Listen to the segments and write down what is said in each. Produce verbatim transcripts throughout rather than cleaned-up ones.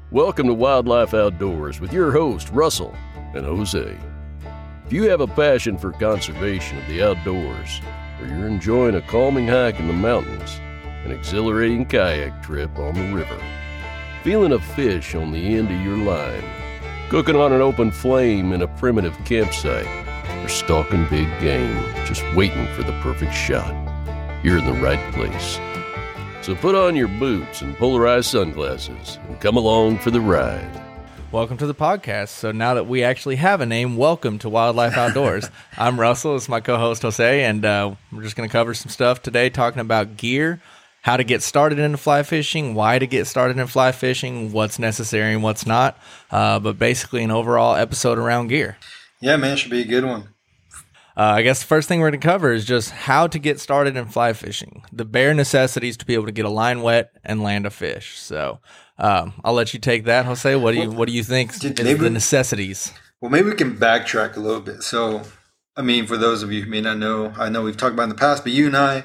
Welcome to Wildlife Outdoors with your host, Russell and Jose. If you have a passion for conservation of the outdoors, or you're enjoying a calming hike in the mountains, an exhilarating kayak trip on the river, feeling a fish on the end of your line, cooking on an open flame in a primitive campsite, or stalking big game, just waiting for the perfect shot, you're in the right place. So put on your boots and polarized sunglasses and come along for the ride. Welcome to the podcast. So now that we actually have a name, welcome to Wildlife Outdoors. I'm Russell. It's my co-host Jose, and uh, we're just going to cover some stuff today, talking about gear, how to get started into fly fishing, why to get started in fly fishing, what's necessary and what's not, uh, but basically an overall episode around gear. Yeah, man, it should be a good one. Uh, I guess the first thing we're going to cover is just how to get started in fly fishing, the bare necessities to be able to get a line wet and land a fish. So um, I'll let you take that, Jose. What do you What do you think is maybe, the necessities? Well, maybe we can backtrack a little bit. So, I mean, for those of you who may not know, I know we've talked about in the past, but you and I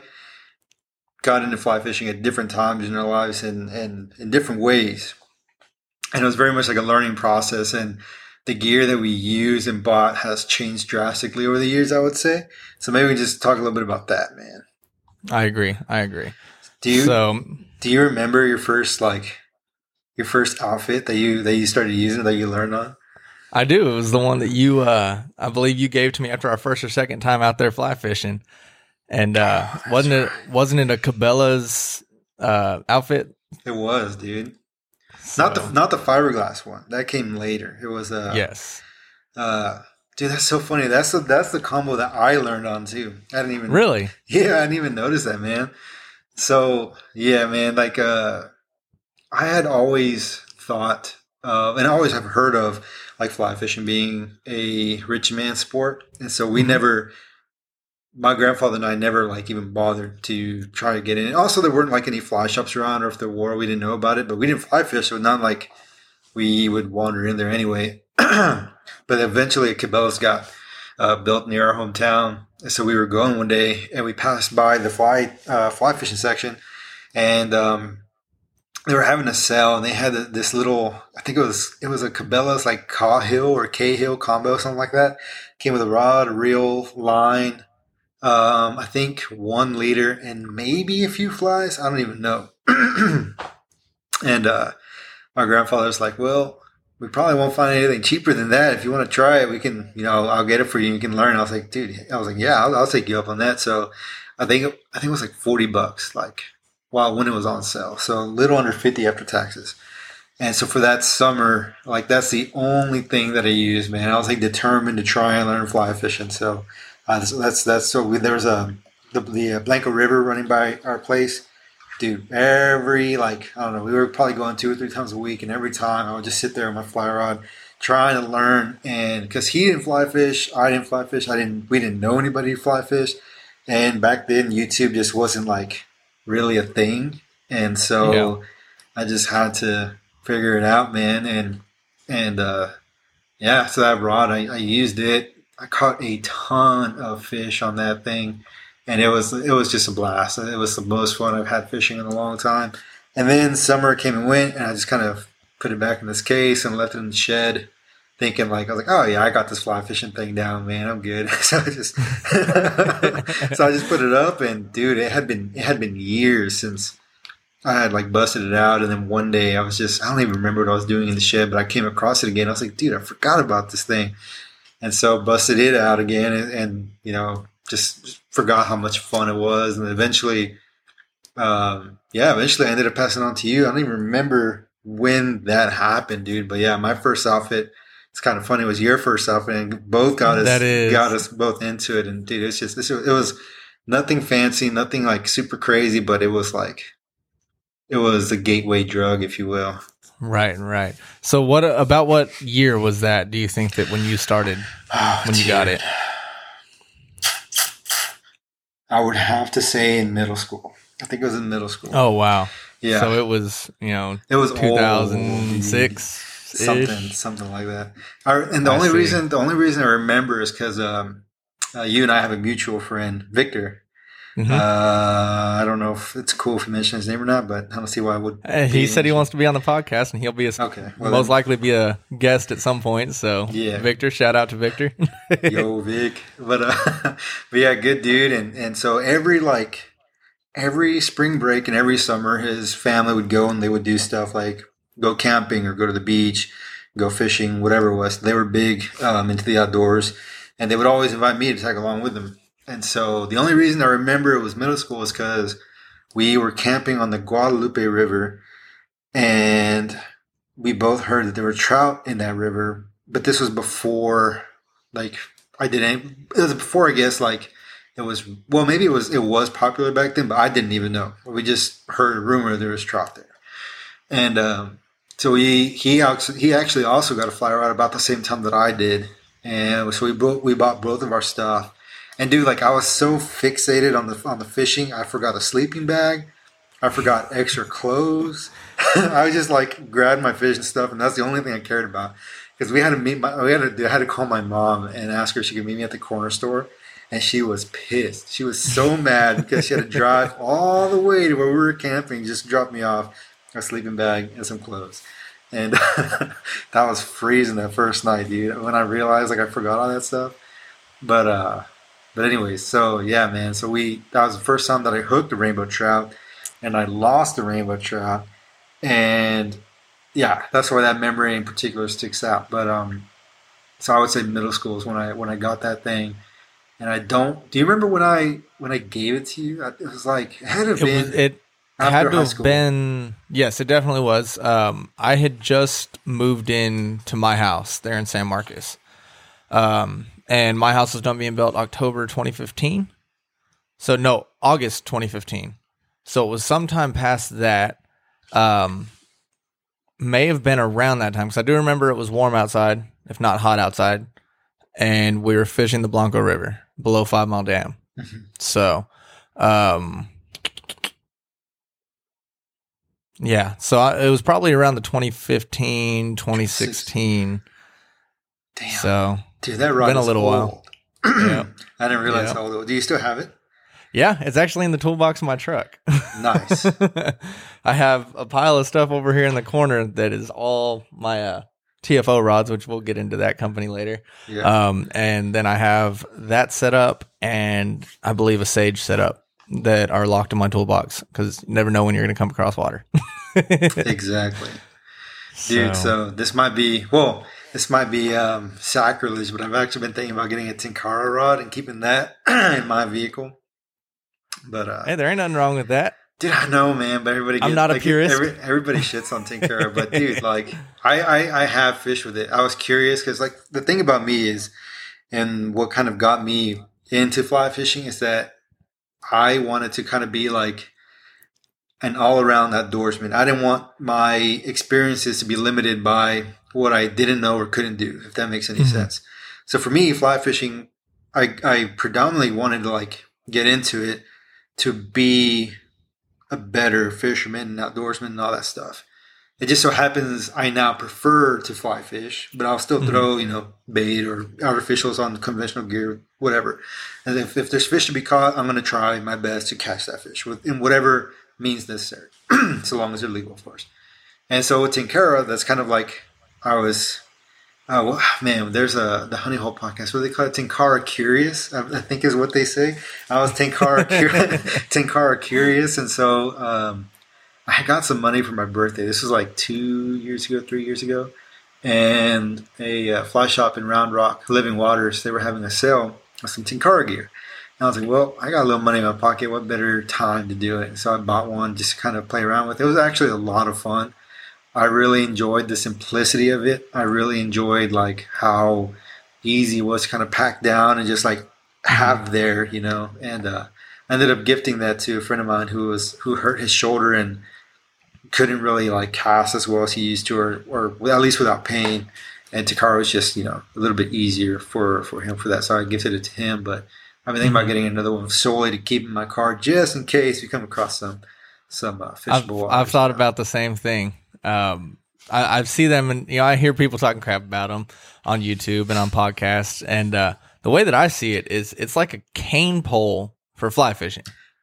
got into fly fishing at different times in our lives and, and in different ways. And it was very much like a learning process, and the gear that we use and bought has changed drastically over the years, I would say. So maybe we just talk a little bit about that, man. I agree. I agree. Do you so, do you remember your first like your first outfit that you that you started using that you learned on? I do. It was the one that you uh, I believe you gave to me after our first or second time out there fly fishing. And uh, oh, wasn't it right. wasn't it a Cabela's uh, outfit? It was, dude. So, not the not the fiberglass one. That came later. It was a uh, yes. Uh, dude, that's so funny. That's the that's the combo that I learned on too. I didn't even really. Yeah, I didn't even notice that, man. So yeah, man. Like, uh, I had always thought, uh, and I always have heard of like fly fishing being a rich man sport, and so we mm-hmm. never. My grandfather and I never like even bothered to try to get in. Also, there weren't like any fly shops around, or if there were, we didn't know about it. But we didn't fly fish, so it's not like we would wander in there anyway. But eventually, a Cabela's got uh, built near our hometown, and so we were going one day, and we passed by the fly uh, fly fishing section, and um, they were having a sale, and they had this little, I think it was it was a Cabela's like Cahill or Cahill combo, something like that. Came with a rod, a reel, line. Um, I think one leader and maybe a few flies. I don't even know. And uh, my grandfather was like, well, we probably won't find anything cheaper than that. If you want to try it, we can, you know, I'll get it for you. You can learn. I was like, dude, I was like, yeah, I'll, I'll take you up on that. So I think, I think it was like forty bucks, like, wow, when it was on sale. So a little under fifty after taxes. And so for that summer, like, that's the only thing that I used, man. I was like determined to try and learn fly fishing. So Uh, so that's that's so we, there was a the, the Blanco River running by our place, dude. Every like I don't know, we were probably going two or three times a week, and every time I would just sit there with my fly rod, trying to learn. And because he didn't fly fish, I didn't fly fish. I didn't. We didn't know anybody who fly fish, and back then YouTube just wasn't like really a thing, and so yeah. I just had to figure it out, man. And and uh, yeah, so that rod, I, I used it. I caught a ton of fish on that thing, and it was it was just a blast. It was the most fun I've had fishing in a long time. And then summer came and went, and I just kind of put it back in this case and left it in the shed, thinking like I was like, oh yeah, I got this fly fishing thing down, man. I'm good. so I just so I just put it up, and dude, it had been it had been years since I had like busted it out. And then one day I was just I don't even remember what I was doing in the shed, but I came across it again. I was like, dude, I forgot about this thing. And so busted it out again and, and, you know, just forgot how much fun it was. And eventually, um, yeah, eventually I ended up passing on to you. I don't even remember when that happened, dude. But yeah, my first outfit, it's kind of funny, it was your first outfit. And both got us, got us both into it. And dude, it's just, this, it was nothing fancy, nothing like super crazy, but it was like, it was a gateway drug, if you will. Right, right. So what about what year was that, do you think, that when you started, oh, when you dude. got it? I would have to say in middle school. I think it was in middle school. Oh, wow. Yeah. So it was, you know, it was two thousand six something, something like that. I, and the I only see. reason, the only reason I remember is because um, uh, you and I have a mutual friend, Victor. Mm-hmm. Uh, I don't know if it's cool if you mention his name or not, but I don't see why I would. Uh, he said he wants to be on the podcast, and he'll be a, Okay, well most then- likely be a guest at some point. So, Yeah. Victor, shout out to Victor. Yo, Vic. But, uh, but yeah, good dude. And, and so every, like, every spring break and every summer, his family would go and they would do stuff like go camping or go to the beach, go fishing, whatever it was. They were big um, into the outdoors, and they would always invite me to tag along with them. And so the only reason I remember it was middle school is because we were camping on the Guadalupe River, and we both heard that there were trout in that river. But this was before, like, I didn't. It was before, I guess, like it was. Well, maybe it was. It was popular back then, but I didn't even know. We just heard a rumor there was trout there, and um, so he he actually, he actually also got a fly rod about the same time that I did, and so we both we bought both of our stuff. And dude, like I was so fixated on the on the fishing, I forgot a sleeping bag, I forgot extra clothes. I was just like grabbed my fish and stuff, and that's the only thing I cared about. Because we had to meet my, we had to I had to call my mom and ask her if she could meet me at the corner store, and she was pissed. She was so mad because she had to drive all the way to where we were camping, just drop me off a sleeping bag and some clothes. And that was freezing that first night, dude. When I realized like I forgot all that stuff, but uh. But anyways, so yeah, man. So we that was the first time that I hooked a rainbow trout, and I lost the rainbow trout, and yeah, that's why that memory in particular sticks out. But um, so I would say middle school is when I when I got that thing, and I don't. Do you remember when I when I gave it to you? It was like it had to have It been was, it after had to high have school. been, yes, it definitely was. Um, I had just moved in to my house there in San Marcos. Um, and my house was done being built October twenty fifteen. So no, August twenty fifteen. So it was sometime past that. Um, may have been around that time because I do remember it was warm outside, if not hot outside, and we were fishing the Blanco River below Five Mile Dam. Mm-hmm. So, um, yeah, so I, it was probably around the twenty fifteen, twenty sixteen. Damn, So, dude, that rod been a is little old. while. Yeah. I didn't realize Yeah. how old it was. Do you still have it? Yeah, it's actually in the toolbox of my truck. Nice. I have a pile of stuff over here in the corner that is all my uh, T F O rods, which we'll get into that company later. Yeah. Um, and then I have that set up and I believe a Sage set up that are locked in my toolbox because you never know when you're going to come across water. Exactly. Dude, so this might be, well, this might be um, sacrilege, but I've actually been thinking about getting a Tenkara rod and keeping that in my vehicle. But, uh, hey, there ain't nothing wrong with that. dude, I know, man, but everybody I'm gets, not a like, purist. Every, everybody shits on Tenkara, but dude, like, I, I, I have fished with it. I was curious because, like, the thing about me is, and what kind of got me into fly fishing is that I wanted to kind of be like an all-around outdoorsman. I didn't want my experiences to be limited by what I didn't know or couldn't do, if that makes any Mhm. sense. So for me, fly fishing, I, I predominantly wanted to like get into it to be a better fisherman and outdoorsman and all that stuff. It just so happens I now prefer to fly fish, but I'll still throw, you know, bait or artificials on conventional gear, whatever. And if, if there's fish to be caught, I'm going to try my best to catch that fish with, in whatever means necessary, so long as they're legal, of course. And so with Tenkara, that's kind of like I was, oh, well, man, there's a the Honey Hole podcast. What do they call it? Tenkara Curious, I, I think is what they say. I was Tenkara, Cur- Tenkara Curious. And so um, I got some money for my birthday. This was like two years ago, three years ago. And a uh, fly shop in Round Rock, Living Waters, they were having a sale of some Tenkara gear. And I was like, well, I got a little money in my pocket. What better time to do it? So I bought one just to kind of play around with. It was actually a lot of fun. I really enjoyed the simplicity of it. I really enjoyed like how easy it was to kind of pack down and just like have there, you know. And uh, I ended up gifting that to a friend of mine who was who hurt his shoulder and couldn't really like cast as well as he used to, or or at least without pain. And Tenkara was just, you know, a little bit easier for for him for that. So I gifted it to him. But I've been thinking about getting another one solely to keep in my car just in case we come across some some uh, I've, fishable. I've thought about the same thing. Um, I, I see them, and you know, I hear people talking crap about them on YouTube and on podcasts. And uh, the way that I see it is, it's like a cane pole for fly fishing.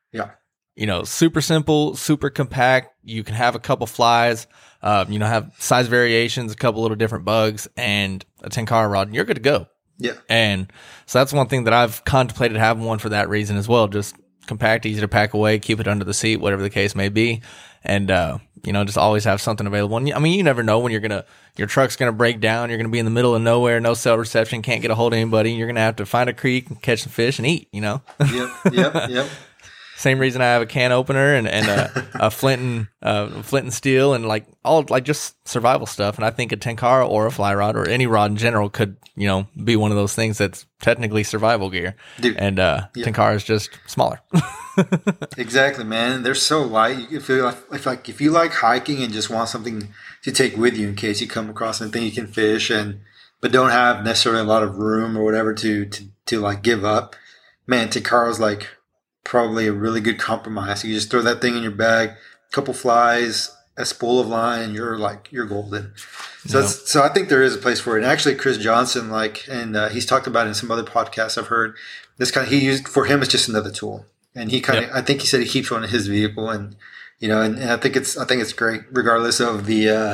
Yeah. You know, super simple, super compact. You can have a couple flies, uh, you know, have size variations, a couple little different bugs, and a Tenkara rod, and you're good to go. Yeah. And so that's one thing that I've contemplated having one for that reason as well. Just compact, easy to pack away, keep it under the seat, whatever the case may be. And, uh, you know, just always have something available. And I mean, you never know when you're going to, your truck's going to break down. You're going to be in the middle of nowhere, no cell reception, can't get a hold of anybody. You're going to have to find a creek and catch some fish and eat, you know? Yep. Yep. Yep. Same reason I have a can opener and, and a, a flint and uh, flint and steel and like all like just survival stuff. And I think a Tenkara or a fly rod or any rod in general could, you know, be one of those things that's technically survival gear. Dude, and uh, yeah. Tenkara is just smaller. Exactly, man. They're so light. If you if like if you like hiking and just want something to take with you in case you come across something you can fish and but don't have necessarily a lot of room or whatever to to, to like give up, man, Tenkara's like probably a really good compromise. You just throw that thing in your bag, a couple flies, a spool of line, and you're like you're golden. So yeah. that's, so I think there is a place for it. And actually, Chris Johnson, like, and uh, he's talked about it in some other podcasts I've heard. This kind of he used for him, it's just another tool, and he kind of yep. I think he said he keeps one in his vehicle, and you know, and, and I think it's I think it's great regardless of the. Uh,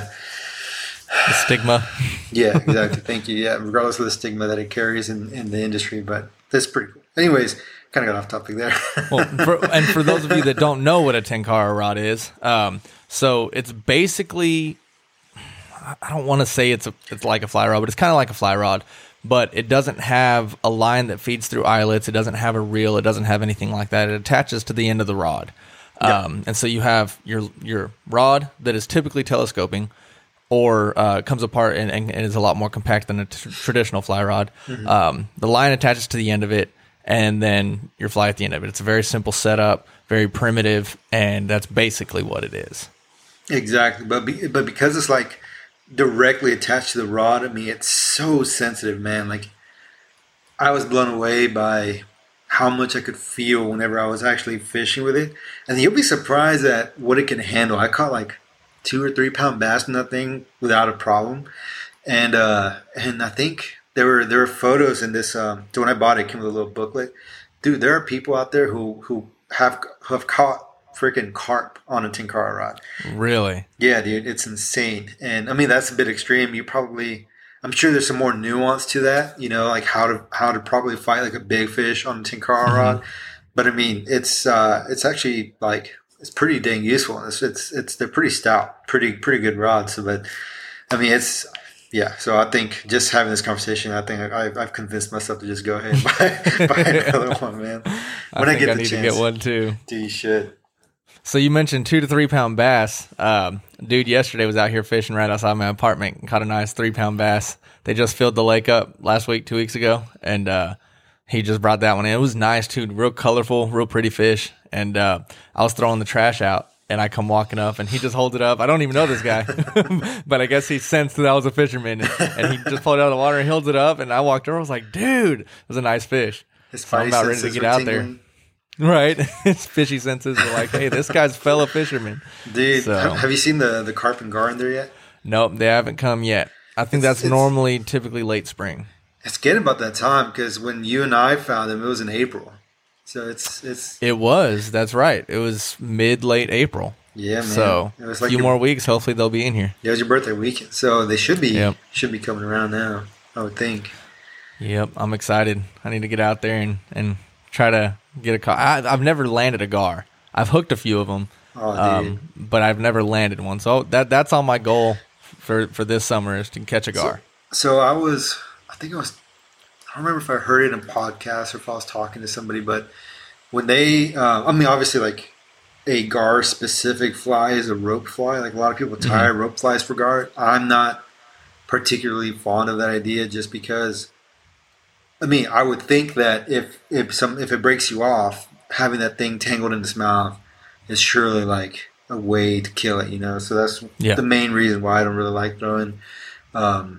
the stigma. Yeah, exactly. Thank you. Yeah, regardless of the stigma that it carries in, in the industry, but that's pretty cool. Anyways, kind of got off topic there. Well, for, and for those of you that don't know what a Tenkara rod is, um, so it's basically, I don't want to say it's a, it's like a fly rod, but it's kind of like a fly rod, but it doesn't have a line that feeds through eyelets. It doesn't have a reel. It doesn't have anything like that. It attaches to the end of the rod. Yeah. Um, and so you have your, your rod that is typically telescoping, or uh, comes apart and, and, and is a lot more compact than a t- traditional fly rod. Mm-hmm. Um, the line attaches to the end of it, and then your fly at the end of it. It's a very simple setup, very primitive, and that's basically what it is. Exactly, but be, but because it's like directly attached to the rod, I mean, it's so sensitive, man. Like, I was blown away by how much I could feel whenever I was actually fishing with it, and you'll be surprised at what it can handle. I caught like two or three pound bass in that thing without a problem. And uh, and I think there were there were photos in this. Um, so when I bought it, it came with a little booklet. Dude, there are people out there who who have who have caught freaking carp on a Tenkara rod. Really? Yeah, dude, it's insane. And I mean, that's a bit extreme. You probably, I'm sure there's some more nuance to that. You know, like how to how to probably fight like a big fish on a Tenkara mm-hmm. rod. But I mean, it's uh, it's actually like. It's pretty dang useful. It's, it's it's they're pretty stout, pretty pretty good rods. So, but I mean, it's yeah. So I think just having this conversation, I think I, I've convinced myself to just go ahead and buy, buy another one, man. When I, I think get I the need chance, to get one too. Dude, you should. So you mentioned two to three pound bass. Um, dude, yesterday was out here fishing right outside my apartment and caught a nice three pound bass. They just filled the lake up last week, two weeks ago, and uh, he just brought that one in. It was nice too, real colorful, real pretty fish. And uh, I was throwing the trash out, and I come walking up, and he just holds it up. I don't even know this guy, but I guess he sensed that I was a fisherman, and, and he just pulled it out of the water and holds it up. And I walked over, I was like, "Dude, it was a nice fish." His so I'm about ready to get out tingling. there. Right, his fishy senses were like, "Hey, this guy's a fellow fisherman." Dude, so, have, have you seen the the carp and gar in there yet? Nope, they haven't come yet. I think it's, that's it's, normally typically late spring. It's getting about that time because when you and I found them, it was in April. So it's it's it was that's right. It was mid late April. Yeah, man. So it was a like few your, more weeks. Hopefully they'll be in here. Yeah, it was your birthday weekend, so they should be yep. should be coming around now. I would think. Yep, I'm excited. I need to get out there and, and try to get a car. I, I've never landed a gar. I've hooked a few of them, oh, um, but I've never landed one. So that that's on my goal for, for this summer is to catch a gar. So, so I was, I think I was. I don't remember if I heard it in a podcast or if I was talking to somebody, but when they, uh, I mean, obviously, like a gar specific fly is a rope fly. Like a lot of people tie mm-hmm. rope flies for gar. I'm not particularly fond of that idea, just because. I mean, I would think that if if some if it breaks you off, having that thing tangled in its mouth is surely like a way to kill it, you know. So that's yeah. the main reason why I don't really like throwing. Um,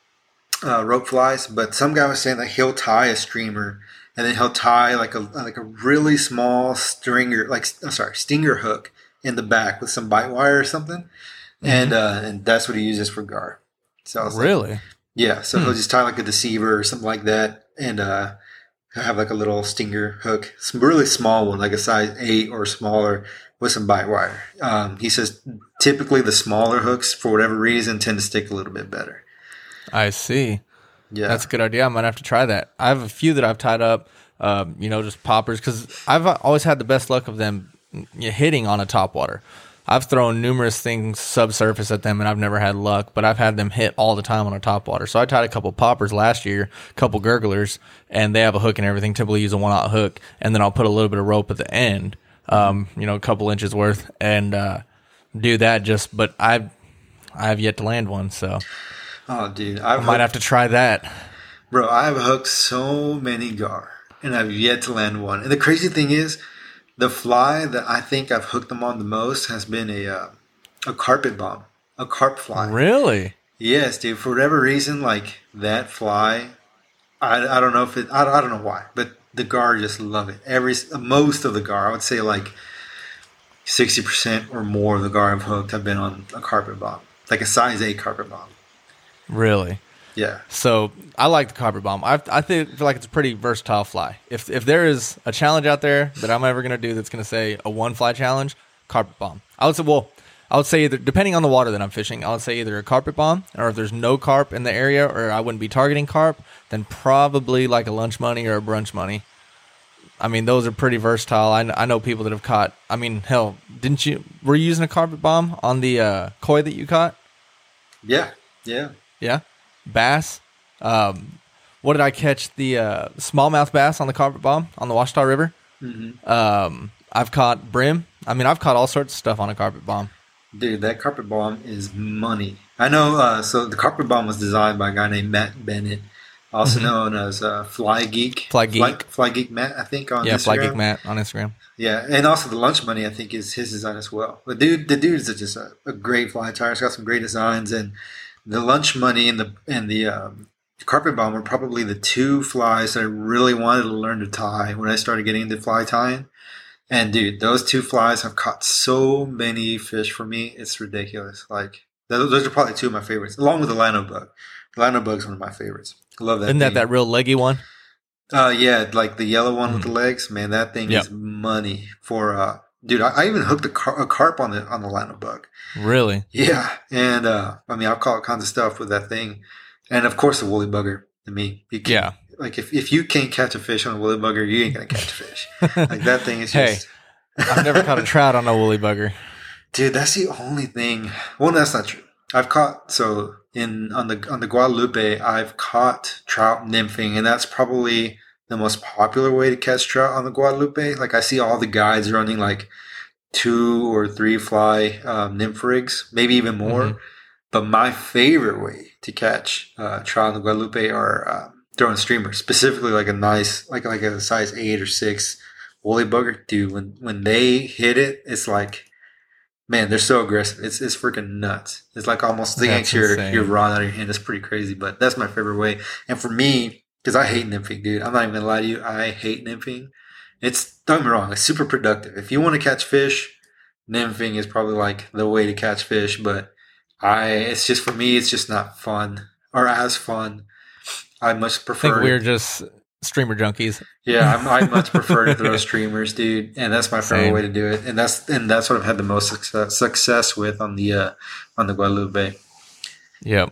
Uh, rope flies, but some guy was saying that he'll tie a streamer and then he'll tie like a like a really small stringer, like I'm sorry, stinger hook in the back with some bite wire or something, mm-hmm. and uh, and that's what he uses for gar. So I was really, like, yeah. So hmm. he'll just tie like a deceiver or something like that, and uh, have like a little stinger hook, some really small one, like a size eight or smaller, with some bite wire. Um, he says typically the smaller hooks, for whatever reason, tend to stick a little bit better. I see. Yeah, That's a good idea. I might have to try that. I have a few that I've tied up, um, you know, just poppers, because I've always had the best luck of them hitting on a topwater. I've thrown numerous things subsurface at them, and I've never had luck, but I've had them hit all the time on a topwater. So I tied a couple poppers last year, a couple gurglers, and they have a hook and everything. Typically use a one-aught hook, and then I'll put a little bit of rope at the end, um, you know, a couple inches worth, and uh, do that just, but I've, I've yet to land one, so oh, dude, I've I might hooked, have to try that. bro. I've hooked so many gar, and I've yet to land one. And the crazy thing is, the fly that I think I've hooked them on the most has been a uh, a carpet bomb, a carp fly. Really? Yes, dude. For whatever reason, like that fly, I, I don't know if it, I, I don't know why, but the gar just love it. Every most of the gar, I would say like sixty percent or more of the gar I've hooked have been on a carpet bomb, like a size eight carpet bomb. Really? Yeah. So I like the carpet bomb. I I think, feel like it's a pretty versatile fly. If if there is a challenge out there that I'm ever going to do that's going to say a one fly challenge, carpet bomb. I would say, well, I would say either, depending on the water that I'm fishing, I would say either a carpet bomb, or if there's no carp in the area, or I wouldn't be targeting carp, then probably like a lunch money or a brunch money. I mean, those are pretty versatile. I, I know people that have caught, I mean, hell, didn't you, were you using a carpet bomb on the uh, koi that you caught? Yeah. Yeah. Yeah. Bass. Um, what did I catch? The uh, smallmouth bass on the carpet bomb on the Washita River. Mm-hmm. Um, I've caught brim. I mean, I've caught all sorts of stuff on a carpet bomb. Dude, that carpet bomb is money. I know. Uh, so the carpet bomb was designed by a guy named Matt Bennett, also mm-hmm. known as uh, Fly Geek. Fly Geek. Fly, Fly Geek Matt, I think, on yeah, Instagram. Fly Geek Matt on Instagram. Yeah, and also the lunch money, I think, is his design as well. But dude, the dude is just a, a great fly tire. He's got some great designs, and the lunch money and the and the um, carpet bomb were probably the two flies that I really wanted to learn to tie when I started getting into fly tying. And dude, those two flies have caught so many fish for me. It's ridiculous. Like those, those are probably two of my favorites, along with the lino bug. The lino bug's one of my favorites. I love that. Isn't thing. that that real leggy one? Uh, yeah, like the yellow one mm. with the legs. Man, that thing yep. is money for. Uh, dude, I, I even hooked a, car- a carp on the on the lino bug. Really? Yeah, and uh, I mean, I've caught all kinds of stuff with that thing, and of course the woolly bugger. To me, you can, yeah. Like if, if you can't catch a fish on a woolly bugger, you ain't gonna catch a fish. Like that thing is hey, just. I've never caught a trout on a woolly bugger. Dude, that's the only thing. Well, that's not true. I've caught so in on the on the Guadalupe, I've caught trout nymphing, and that's probably the most popular way to catch trout on the Guadalupe. Like I see all the guides running like two or three fly um, nymph rigs, maybe even more. Mm-hmm. But my favorite way to catch uh, trout on the Guadalupe are uh, throwing streamers, specifically like a nice, like like a size eight or six woolly bugger. Dude, when when they hit it, it's like, man, they're so aggressive. It's it's freaking nuts. It's like almost thinks your your rod out of your hand. It's pretty crazy, but that's my favorite way. And for me, because I hate nymphing, dude. I'm not even gonna lie to you. I hate nymphing. It's, don't get me wrong, it's super productive. If you want to catch fish, nymphing is probably like the way to catch fish. But I, it's just for me, it's just not fun or as fun. I much prefer. I think we're just streamer junkies. Yeah, I'm, I much prefer to throw streamers, dude, and that's my favorite Same. way to do it. And that's and that's what I've had the most success, success with on the uh, on the Guadalupe. Yep.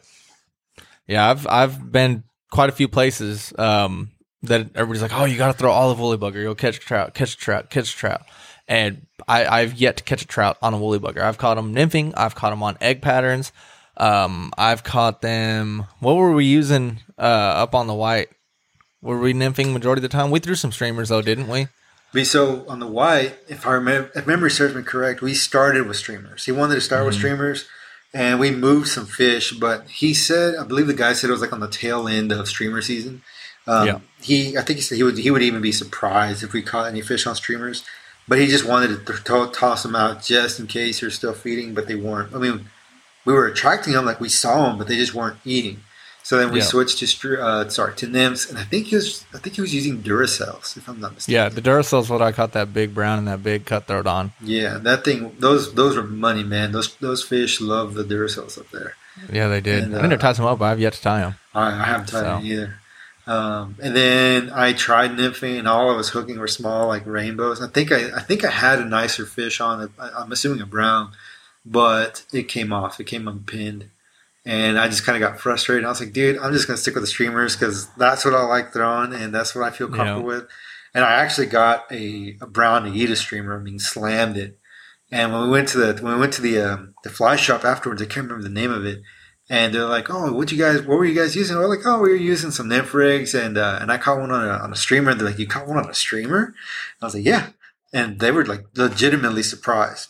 Yeah, I've I've been quite a few places um, that everybody's like, oh, you got to throw olive woolly bugger. You'll catch a trout, catch a trout, catch a trout. And I, I've yet to catch a trout on a woolly bugger. I've caught them nymphing. I've caught them on egg patterns. Um, I've caught them. What were we using uh, up on the white? Were we nymphing majority of the time? We threw some streamers though, didn't we? We so on the white, if I remember, if memory serves me correct, we started with streamers. He wanted to start mm-hmm. with streamers, and we moved some fish. But he said, I believe the guy said it was like on the tail end of streamer season. Um, yeah. He, I think he said he would he would even be surprised if we caught any fish on streamers. But he just wanted to th- toss them out just in case they're still feeding, but they weren't. I mean, we were attracting them like we saw them, but they just weren't eating. So then we yeah. switched to uh, sorry to nymphs, and I think he was I think he was using Duracells, if I'm not mistaken. Yeah, the Duracells what I caught that big brown and that big cutthroat on. Yeah, that thing those those were money, man. Those those fish love the Duracells up there. Yeah, they did. And, I think uh, they tied some up, but I've yet to tie them. I, I haven't tied so. them either. Um, and then I tried nymphing, and all I was hooking were small, like rainbows. I think I, I think I had a nicer fish on it. I'm assuming a brown, but it came off. It came unpinned, and I just kind of got frustrated. I was like, dude, I'm just gonna stick with the streamers because that's what I like throwing, and that's what I feel comfortable Yeah. with. And I actually got a, a brown Aida streamer. I mean, slammed it. And when we went to the when we went to the um, the fly shop afterwards, I can't remember the name of it. And they're like, "Oh, what you guys? What were you guys using?" We're like, "Oh, we were using some nymph rigs, and uh, and I caught one on a on a streamer." And they're like, "You caught one on a streamer?" And I was like, "Yeah." And they were like legitimately surprised.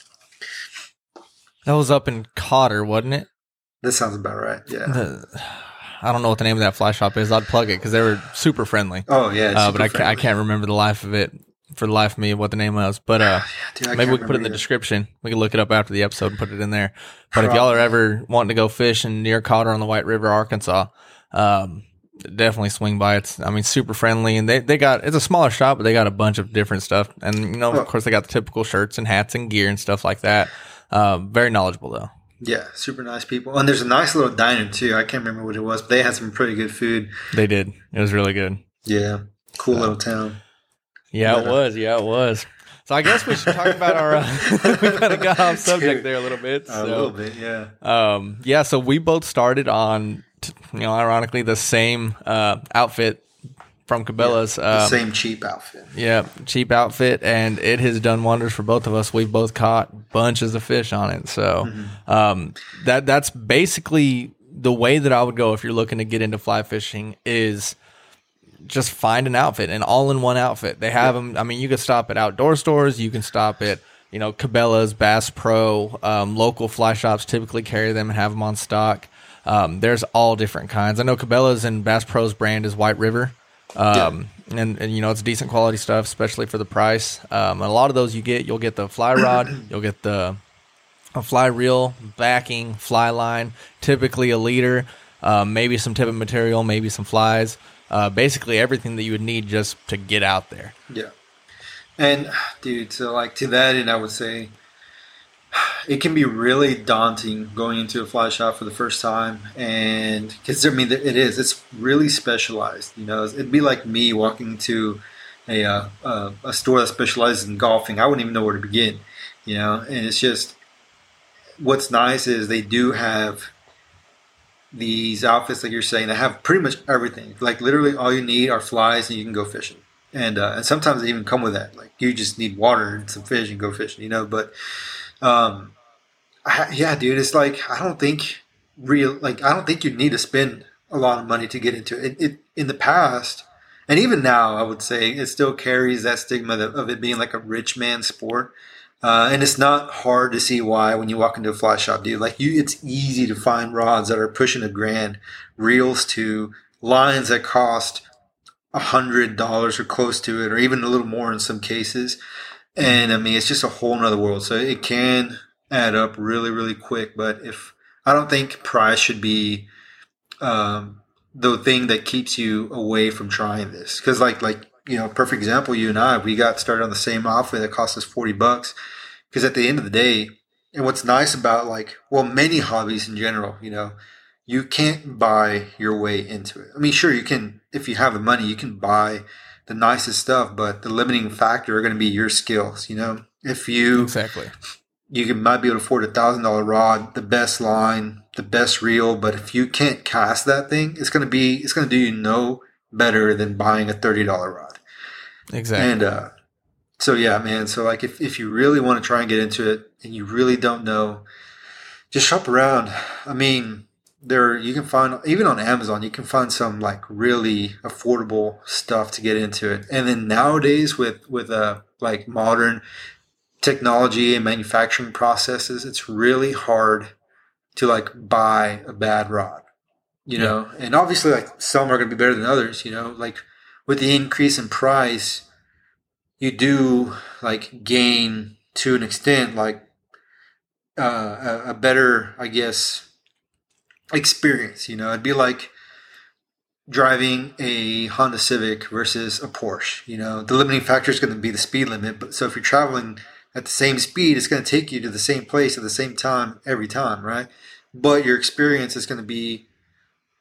That was up in Cotter, wasn't it? That sounds about right. Yeah. The, I don't know what the name of that fly shop is. I'd plug it because they were super friendly. Oh yeah, uh, but I, super ca- I friendly. can't remember the life of it for the life of me what the name was. But uh, Yeah, dude, I maybe can't we can put it in remember the either. description. We can look it up after the episode and put it in there. But if y'all are ever wanting to go fishing near Cotter on the White River, Arkansas, um, definitely swing by. It's I mean super friendly, and they they got it's a smaller shop, but they got a bunch of different stuff. And you know, Oh. of course, they got the typical shirts and hats and gear and stuff like that. Uh, very knowledgeable though. Yeah, super nice people. And there's a nice little diner too. I can't remember what it was, but they had some pretty good food. They did. It was really good. Yeah, cool little town. Yeah, it But, uh, was. Yeah, it was. So I guess we should talk about our. Uh, we kind of got off subject there a little bit. A So, little bit, yeah. um, yeah. So we both started on, t- you know, ironically the same uh, outfit from Cabela's. The Um, same cheap outfit. yeah, cheap outfit, and it has done wonders for both of us. We've both caught bunches of fish on it. So Mm-hmm. um, that that's basically the way that I would go if you're looking to get into fly fishing is just find an outfit, an all-in-one outfit. They have them. I mean, you can stop at outdoor stores. You can stop at, you know, Cabela's, Bass Pro, um, local fly shops typically carry them and have them on stock. Um, there's all different kinds. I know Cabela's and Bass Pro's brand is White River. Um, and, and, you know, it's decent quality stuff, especially for the price. Um, and a lot of those you get, you'll get the fly rod, you'll get the a fly reel, backing, fly line, typically a leader, um, maybe some tippet material, maybe some flies. Uh, basically everything that you would need just to get out there. Yeah. And, dude, so, like, to that end, I would say it can be really daunting going into a fly shop for the first time. And, because, I mean, it is. It's really specialized. You know, it'd be like me walking to a, uh, uh, a store that specializes in golfing. I wouldn't even know where to begin, you know, and it's just, what's nice is they do have these outfits, like you're saying, that have pretty much everything. Like literally, all you need are flies, and you can go fishing. And uh, and sometimes they even come with that. Like you just need water and some fish and go fishing, you know. But um, I, yeah, dude, it's like I don't think real. Like I don't think you need to spend a lot of money to get into it. It, it. In the past, and even now, I would say it still carries that stigma of, of it being like a rich man sport. Uh, and it's not hard to see why when you walk into a fly shop, dude. Like you, it's easy to find rods that are pushing a grand, reels to lines that cost a hundred dollars or close to it, or even a little more in some cases. And I mean, it's just a whole nother world. So it can add up really, really quick. But if I don't think price should be um, the thing that keeps you away from trying this, because like like. You know, perfect example, you and I, we got started on the same outfit that cost us forty bucks. Because at the end of the day, and what's nice about like, well, many hobbies in general, you know, you can't buy your way into it. I mean, sure, you can, if you have the money, you can buy the nicest stuff, but the limiting factor are going to be your skills, you know? If you, Exactly. you can, might be able to afford a thousand dollar rod, the best line, the best reel, but if you can't cast that thing, it's going to be, it's going to do you no better than buying a thirty dollar rod. Exactly. And uh, so, yeah, man. So, like, if, if you really want to try and get into it and you really don't know, just shop around. I mean, there you can find, even on Amazon, you can find some, like, really affordable stuff to get into it. And then nowadays with, with uh, like, modern technology and manufacturing processes, it's really hard to, like, buy a bad rod, you Yeah. know? And obviously, like, some are going to be better than others, you know? Like, with the increase in price, you do like gain to an extent, like uh, a, a better, I guess, experience. You know, it'd be like driving a Honda Civic versus a Porsche. You know, the limiting factor is going to be the speed limit. But so if you're traveling at the same speed, it's going to take you to the same place at the same time every time, right? But your experience is going to be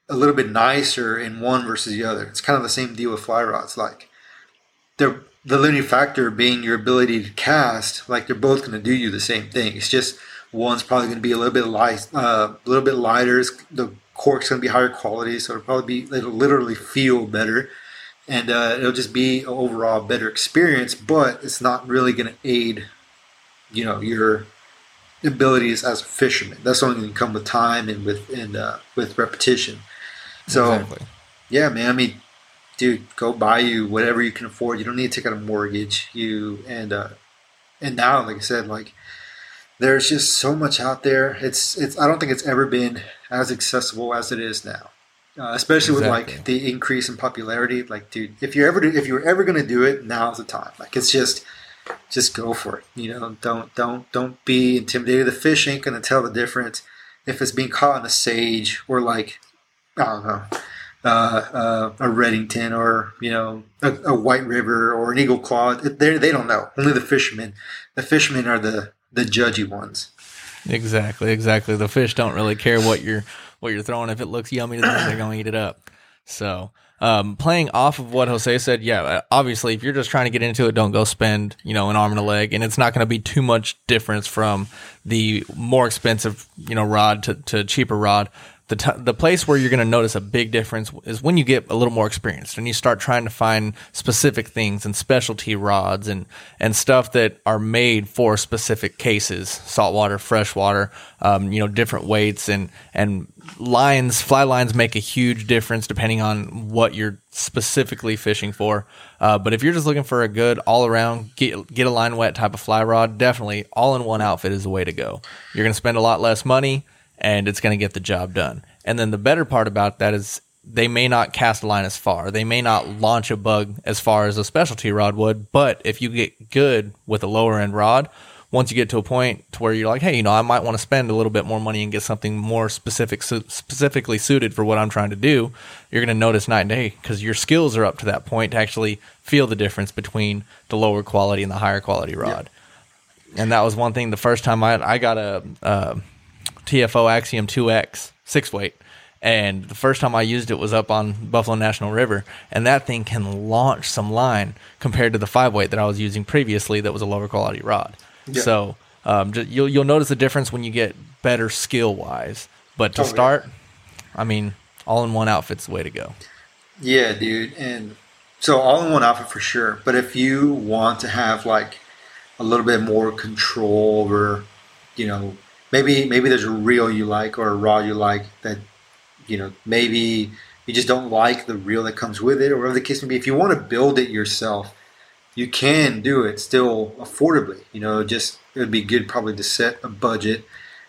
a little bit nicer in one versus the other. It's kind of the same deal with fly rods. Like they're the limiting factor being your ability to cast. Like they're both going to do you the same thing. It's just one's probably going to be a little bit light, uh, a little bit lighter. It's, the cork's going to be higher quality, so it'll probably be it'll literally feel better, and uh, it'll just be an overall better experience. But it's not really going to aid, you know, your abilities as a fisherman. That's only going to come with time and with and uh, with repetition. So, Exactly. yeah, man. I mean, dude, go buy you whatever you can afford. You don't need to take out a mortgage. You and uh, and now, like I said, like there's just so much out there. It's it's. I don't think it's ever been as accessible as it is now, uh, especially Exactly. with like the increase in popularity. Like, dude, if you're ever do- if you're ever gonna do it, now's the time. Like, it's just just go for it. You know, don't don't don't be intimidated. The fish ain't gonna tell the difference if it's being caught in a sage or like I don't know. Uh, uh, a Reddington or you know a, a White River or an Eagle Claw. They they don't know. Only the fishermen. The fishermen are the, the judgy ones. Exactly, exactly. The fish don't really care what you're what you're throwing. If it looks yummy to them, they're going to eat it up. So, um, playing off of what Jose said, yeah, obviously, if you're just trying to get into it, don't go spend you know an arm and a leg, and it's not going to be too much difference from the more expensive you know rod to, to cheaper rod. The, t- the place where you're going to notice a big difference is when you get a little more experienced and you start trying to find specific things and specialty rods and, and stuff that are made for specific cases, saltwater, freshwater, um, you know, different weights and, and lines, fly lines make a huge difference depending on what you're specifically fishing for. Uh, but if you're just looking for a good all around, get, get a line wet type of fly rod, definitely all in one outfit is the way to go. You're going to spend a lot less money, and it's going to get the job done. And then the better part about that is they may not cast a line as far. They may not launch a bug as far as a specialty rod would, but if you get good with a lower end rod, once you get to a point to where you're like, hey, you know, I might want to spend a little bit more money and get something more specific, su- specifically suited for what I'm trying to do, you're going to notice night and day because your skills are up to that point to actually feel the difference between the lower quality and the higher quality rod. Yeah. And that was one thing the first time I, I got a... Uh, T F O Axiom two X six weight, and the first time I used it was up on Buffalo National River, and that thing can launch some line compared to the five weight that I was using previously that was a lower quality rod. Yeah. So um, just, you'll you'll notice a difference when you get better skill wise. But to oh, start, yeah. I mean, all in one outfit's the way to go. Yeah, dude, and so all in one outfit for sure. But if you want to have like a little bit more control over, you know. Maybe maybe there's a reel you like or a rod you like that, you know, maybe you just don't like the reel that comes with it or whatever the case may be. If you want to build it yourself, you can do it still affordably. You know, just it would be good probably to set a budget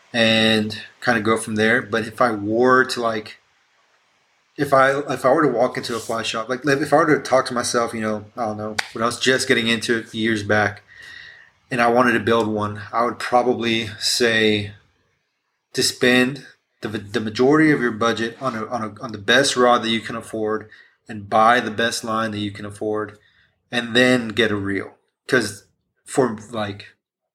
and kind of go from there. But if I were to like, if I if I were to walk into a fly shop, like if I were to talk to myself, you know, I don't know, when I was just getting into it years back, and I wanted to build one, I would probably say to spend the the majority of your budget on a, on a, on the best rod that you can afford, and buy the best line that you can afford, and then get a reel. Because for like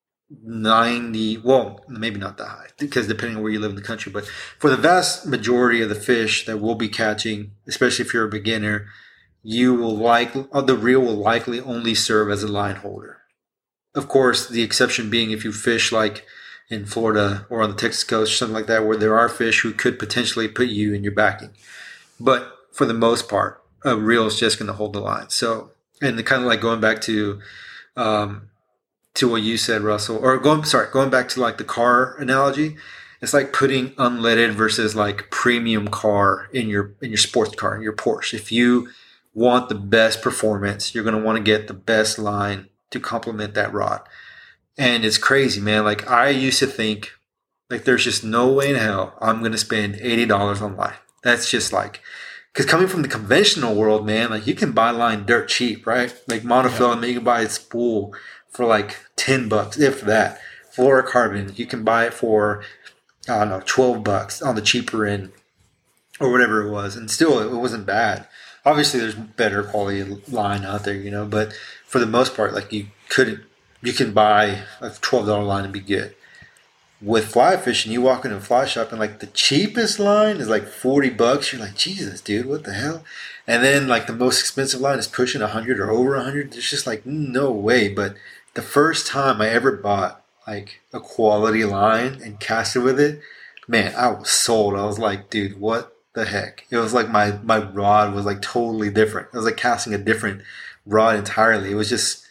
ninety, well, maybe not that high, because depending on where you live in the country, but for the vast majority of the fish that we'll be catching, especially if you're a beginner, you will like the reel will likely only serve as a line holder. Of course, the exception being if you fish like in Florida or on the Texas coast or something like that, where there are fish who could potentially put you in your backing. But for the most part, a reel is just going to hold the line. So, and kind of like going back to, um, to what you said, Russell, or going, sorry, going back to like the car analogy, it's like putting unleaded versus like premium car in your, in your sports car, in your Porsche. If you want the best performance, you're going to want to get the best line to complement that rod. And it's crazy, man. Like I used to think like there's just no way in hell I'm going to spend eighty dollars on line. That's just like, because coming from the conventional world, man, like you can buy line dirt cheap, right? Like monofilament, yeah. You can buy a spool for like ten bucks, if that. Fluorocarbon, you can buy it for, I don't know, twelve bucks on the cheaper end or whatever it was. And still, it wasn't bad. Obviously, there's better quality line out there, you know, but for the most part, like you couldn't, you can buy a twelve dollars line and be good. with fly fishing, you walk into a fly shop and like the cheapest line is like forty bucks. You're like, Jesus, dude, what the hell? And then like the most expensive line is pushing a hundred or over a hundred. It's just like, no way. But the first time I ever bought like a quality line and casted with it, man, I was sold. I was like, dude, what the heck? It was like my, my rod was like totally different. It was like casting a different rod entirely. It was just,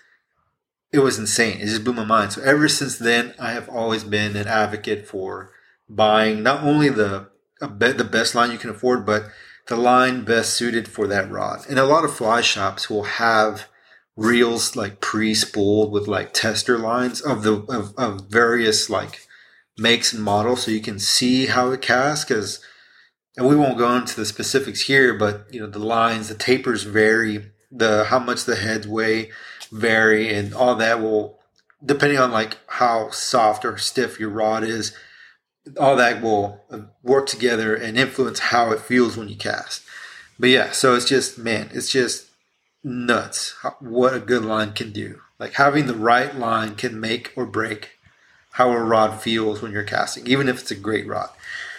it was insane. It just blew my mind. So ever since then, I have always been an advocate for buying not only the the best line you can afford, but the line best suited for that rod. And a lot of fly shops will have reels like pre-spooled with like tester lines of the of, of various like makes and models, so you can see how it casts. Because, and we won't go into the specifics here, but you know the lines, the tapers vary, the how much the heads weigh vary, and all that will, depending on like how soft or stiff your rod is, all that will work together and influence how it feels when you cast. But yeah, so it's just, man, it's just nuts how, what a good line can do. Like having the right line can make or break how a rod feels when you're casting, even if it's a great rod.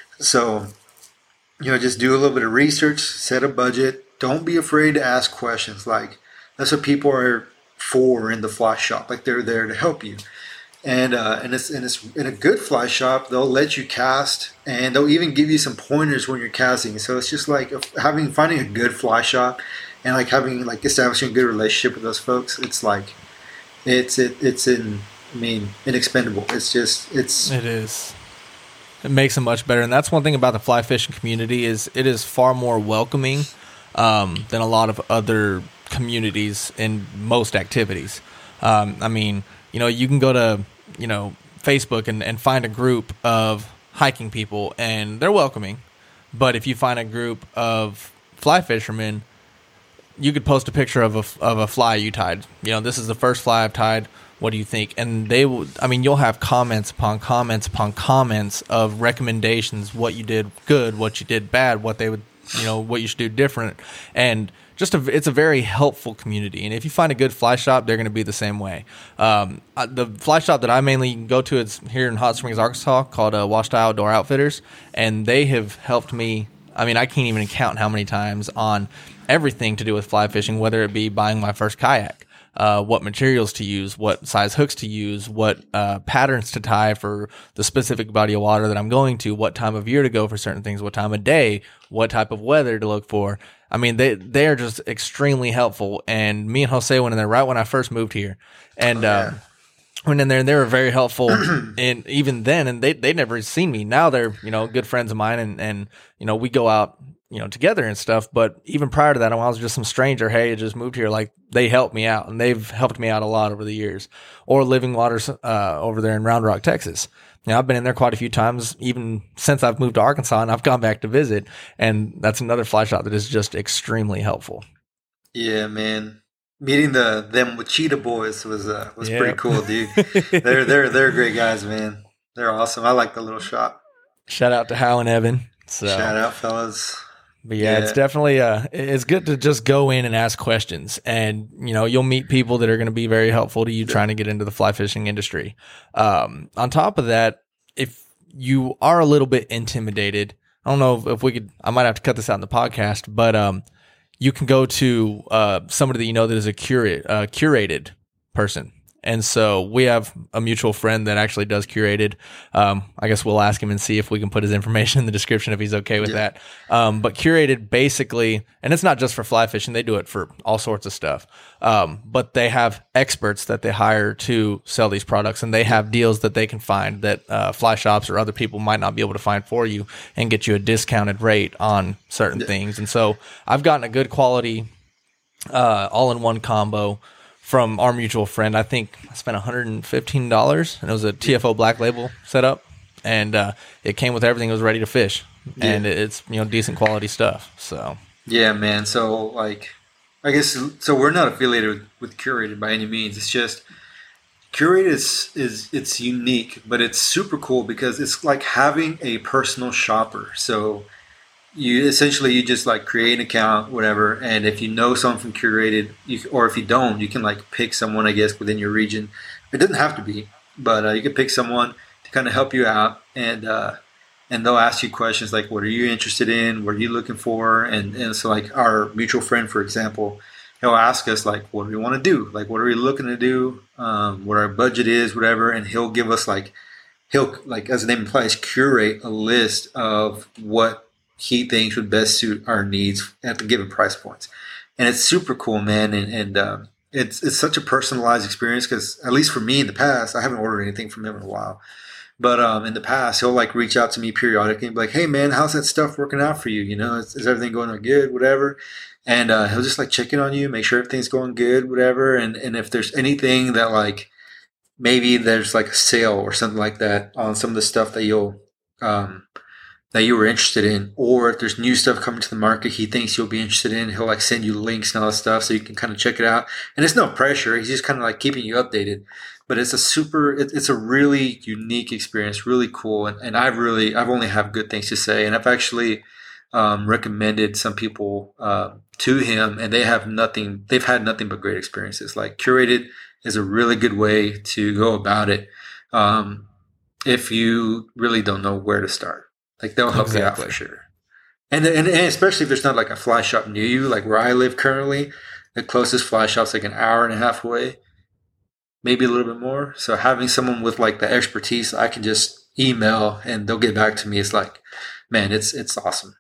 So, you know, just do a little bit of research, set a budget. Don't be afraid to ask questions. Like, that's what people are for in the fly shop. Like, they're there to help you. And uh, and it's and it's in a good fly shop, they'll let you cast, and they'll even give you some pointers when you're casting. So it's just like having finding a good fly shop, and like having like establishing a good relationship with those folks. It's like it's it it's in I mean inexpendable. It's just it's it is. It makes it much better, and that's one thing about the fly fishing community is it is far more welcoming um, than a lot of other communities in most activities. Um, I mean. You know, you can go to, you know, Facebook and, and find a group of hiking people, and they're welcoming. But if you find a group of fly fishermen, you could post a picture of a, of a fly you tied. You know, this is the first fly I've tied. What do you think? And they will, I mean, you'll have comments upon comments upon comments of recommendations, what you did good, what you did bad, what they would, you know, what you should do different. And just a, it's a very helpful community. And if you find a good fly shop, they're going to be the same way. Um, the fly shop that I mainly go to is here in Hot Springs, Arkansas, called uh, Washita Outdoor Outfitters. And they have helped me. I mean, I can't even count how many times on everything to do with fly fishing, whether it be buying my first kayak, uh, what materials to use, what size hooks to use, what uh, patterns to tie for the specific body of water that I'm going to, what time of year to go for certain things, what time of day, what type of weather to look for. I mean, they they are just extremely helpful. And me and Jose went in there right when I first moved here, and oh, yeah. uh, went in there, and they were very helpful. And even then, and they they never seen me. Now they're you know good friends of mine, and and you know we go out you know together and stuff. But even prior to that, when I was just some stranger, hey, I just moved here. Like they helped me out, and they've helped me out a lot over the years. Or Living Waters uh, over there in Round Rock, Texas. You know, I've been in there quite a few times, even since I've moved to Arkansas, and I've gone back to visit. And that's another fly shop that is just extremely helpful. Yeah, man. Meeting the them Wichita boys was uh, was yeah. pretty cool, dude. they're they're they're great guys, man. They're awesome. I like the little shop. Shout out to Hal and Evan. So, shout out, fellas. But yeah, yeah, it's definitely uh, it's good to just go in and ask questions, and you know you'll meet people that are going to be very helpful to you trying to get into the fly fishing industry. Um, on top of that, if you are a little bit intimidated, I don't know if, if we could. I might have to cut this out in the podcast, but um, you can go to uh, somebody that you know that is a curate, uh, curated person. And so we have a mutual friend that actually does Curated. Um, I guess we'll ask him and see if we can put his information in the description if he's okay with yeah. that. Um, but Curated basically, and it's not just for fly fishing, they do it for all sorts of stuff. Um, but they have experts that they hire to sell these products, and they have deals that they can find that uh, fly shops or other people might not be able to find for you and get you a discounted rate on certain yeah. things. And so I've gotten a good quality uh, all-in-one combo from our mutual friend. I think I spent one hundred fifteen dollars, and it was a T F O Black Label setup, and uh, it came with everything. It was ready to fish, yeah. and it's you know decent quality stuff. So yeah, man. So like, I guess so. We're not affiliated with Curated by any means. It's just Curated is is it's unique, but it's super cool because it's like having a personal shopper. So you essentially you just like create an account, whatever, and if you know someone from Curated, you, or if you don't, you can like pick someone, I guess, within your region. It doesn't have to be, but uh, you can pick someone to kind of help you out, and uh, and they'll ask you questions like, "What are you interested in? What are you looking for?" And and so like our mutual friend, for example, he'll ask us like, "What do we want to do? Like, what are we looking to do? Um, what our budget is, whatever." And he'll give us like he'll like as the name implies, curate a list of what he thinks would best suit our needs at the given price points. And it's super cool, man. And, and um, it's it's such a personalized experience because at least for me in the past, I haven't ordered anything from him in a while. But um, in the past, he'll like reach out to me periodically and be like, "Hey, man, how's that stuff working out for you? You know, is, is everything going on good? Whatever." And uh, he'll just like check in on you, make sure everything's going good, whatever. And and if there's anything that like maybe there's like a sale or something like that on some of the stuff that you'll um, that you were interested in, or if there's new stuff coming to the market he thinks you'll be interested in, he'll like send you links and all that stuff so you can kind of check it out. And it's no pressure. He's just kind of like keeping you updated. But it's a super, it, it's a really unique experience, really cool. And, and I've really, I've only have good things to say. And I've actually um, recommended some people uh, to him, and they have nothing, they've had nothing but great experiences. Like Curated is a really good way to go about it um, if you really don't know where to start. Like they'll help exactly. you out for sure. And, and and especially if there's not like a fly shop near you, like where I live currently, the closest fly shop's like an hour and a half away, maybe a little bit more. So having someone with like the expertise, I can just email and they'll get back to me. It's like, man, it's it's awesome.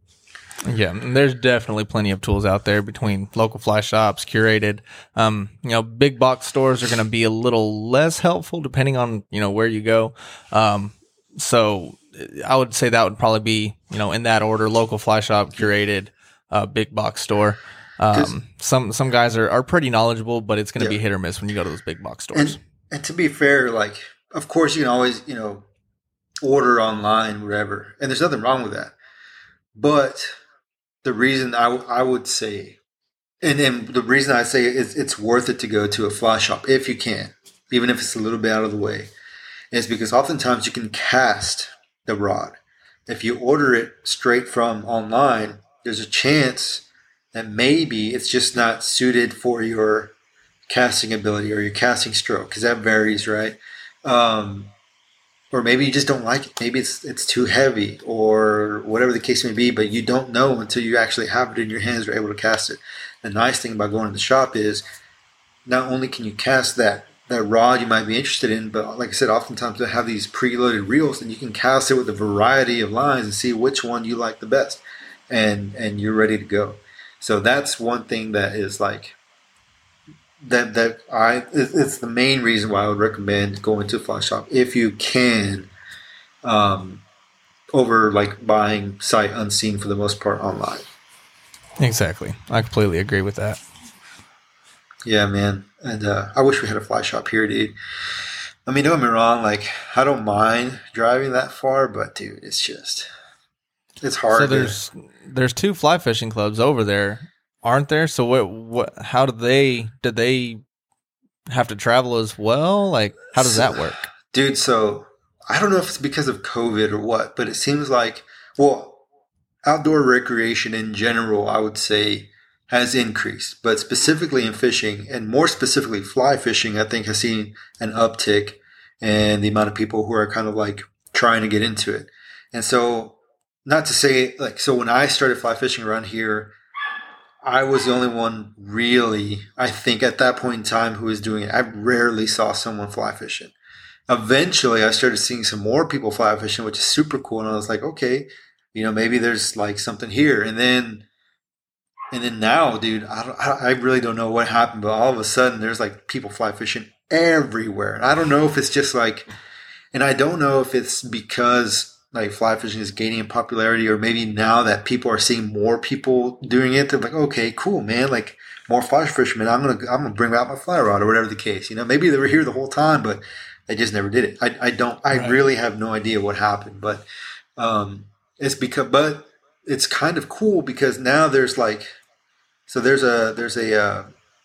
Yeah, and there's definitely plenty of tools out there between local fly shops, Curated. Um, you know, big box stores are going to be a little less helpful depending on, you know, where you go. Um, so I would say that would probably be, you know, in that order: local fly shop, Curated, uh, big box store. Um, some some guys are, are pretty knowledgeable, but it's going to yeah. be hit or miss when you go to those big box stores. And, and to be fair, like, of course, you can always, you know, order online, whatever, and there's nothing wrong with that. But the reason I, w- I would say, and then the reason I say it's, it's worth it to go to a fly shop if you can, even if it's a little bit out of the way, is because oftentimes you can cast the rod. If you order it straight from online, there's a chance that maybe it's just not suited for your casting ability or your casting stroke, because that varies, right? Um, or maybe you just don't like it. Maybe it's it's too heavy or whatever the case may be, but you don't know until you actually have it in your hands or able to cast it. The nice thing about going to the shop is not only can you cast that that rod you might be interested in, but like I said, oftentimes they have these preloaded reels and you can cast it with a variety of lines and see which one you like the best, and and you're ready to go. So that's one thing that is like that that I it's the main reason why I would recommend going to a fly shop if you can, um, over like buying sight unseen for the most part online. Exactly, I completely agree with that. Yeah, man, and uh, I wish we had a fly shop here, dude. I mean, don't get me wrong, like I don't mind driving that far, but dude, it's just it's hard. So there's to, there's two fly fishing clubs over there, aren't there? So what what how did they did they have to travel as well? Like how does so, that work? Dude, so I don't know if it's because of COVID or what, but it seems like, well, outdoor recreation in general, I would say, has increased, but specifically in fishing, and more specifically fly fishing, I think has seen an uptick in the amount of people who are kind of like trying to get into it. And so, not to say like, so when I started fly fishing around here, I was the only one really, I think at that point in time, who was doing it. I rarely saw someone fly fishing. Eventually, I started seeing some more people fly fishing, which is super cool. And I was like, okay, you know, maybe there's like something here. And then, and then now, dude, I don't, I really don't know what happened, but all of a sudden, there's like people fly fishing everywhere. And I don't know if it's just like, and I don't know if it's because like fly fishing is gaining in popularity, or maybe now that people are seeing more people doing it, they're like, okay, cool, man, like more fly fishermen. I'm gonna I'm gonna bring out my fly rod or whatever the case. You know, maybe they were here the whole time, but they just never did it. I I don't I right. really have no idea what happened, but um, it's because but it's kind of cool because now there's like, so there's a there's a uh,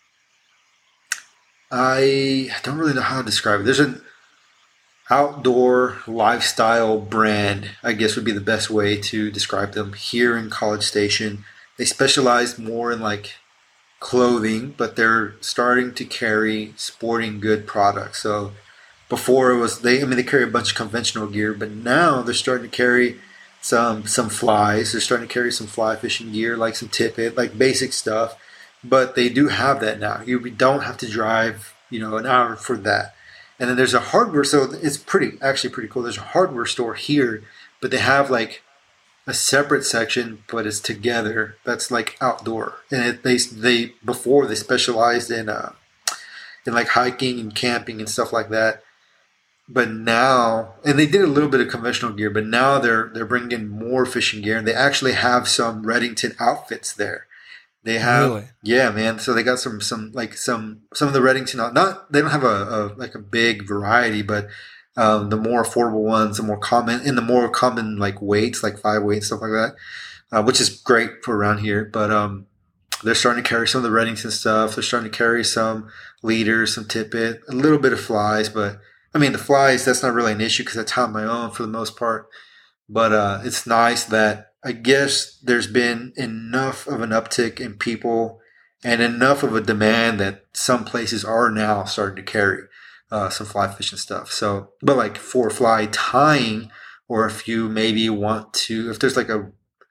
I don't really know how to describe it. There's an outdoor lifestyle brand, I guess would be the best way to describe them, here in College Station. They specialize more in like clothing, but they're starting to carry sporting good products. So before it was they. I mean, they carry a bunch of conventional gear, but now they're starting to carry some some flies. They're starting to carry some fly fishing gear, like some tippet, like basic stuff. But they do have that now. You don't have to drive, you know, an hour for that. And then there's a hardware. So it's pretty, actually pretty cool. There's a hardware store here, but they have like a separate section, but it's together. That's like outdoor. And it, they they before they specialized in uh, in like hiking and camping and stuff like that. But now, and they did a little bit of conventional gear, but now they're they're bringing in more fishing gear, and they actually have some Redington outfits there. They have, Really? yeah, man. So they got some some like some some of the Redington. Not they don't have a, a like a big variety, but um, the more affordable ones, the more common, and the more common like weights, like five weight stuff like that, uh, which is great for around here. But um, they're starting to carry some of the Redington stuff. They're starting to carry some leaders, some tippet, a little bit of flies, but. I mean, the flies, that's not really an issue because I tie my own for the most part. But uh, it's nice that I guess there's been enough of an uptick in people and enough of a demand that some places are now starting to carry uh, some fly fishing stuff. So, but like for fly tying, or if you maybe want to, if there's like a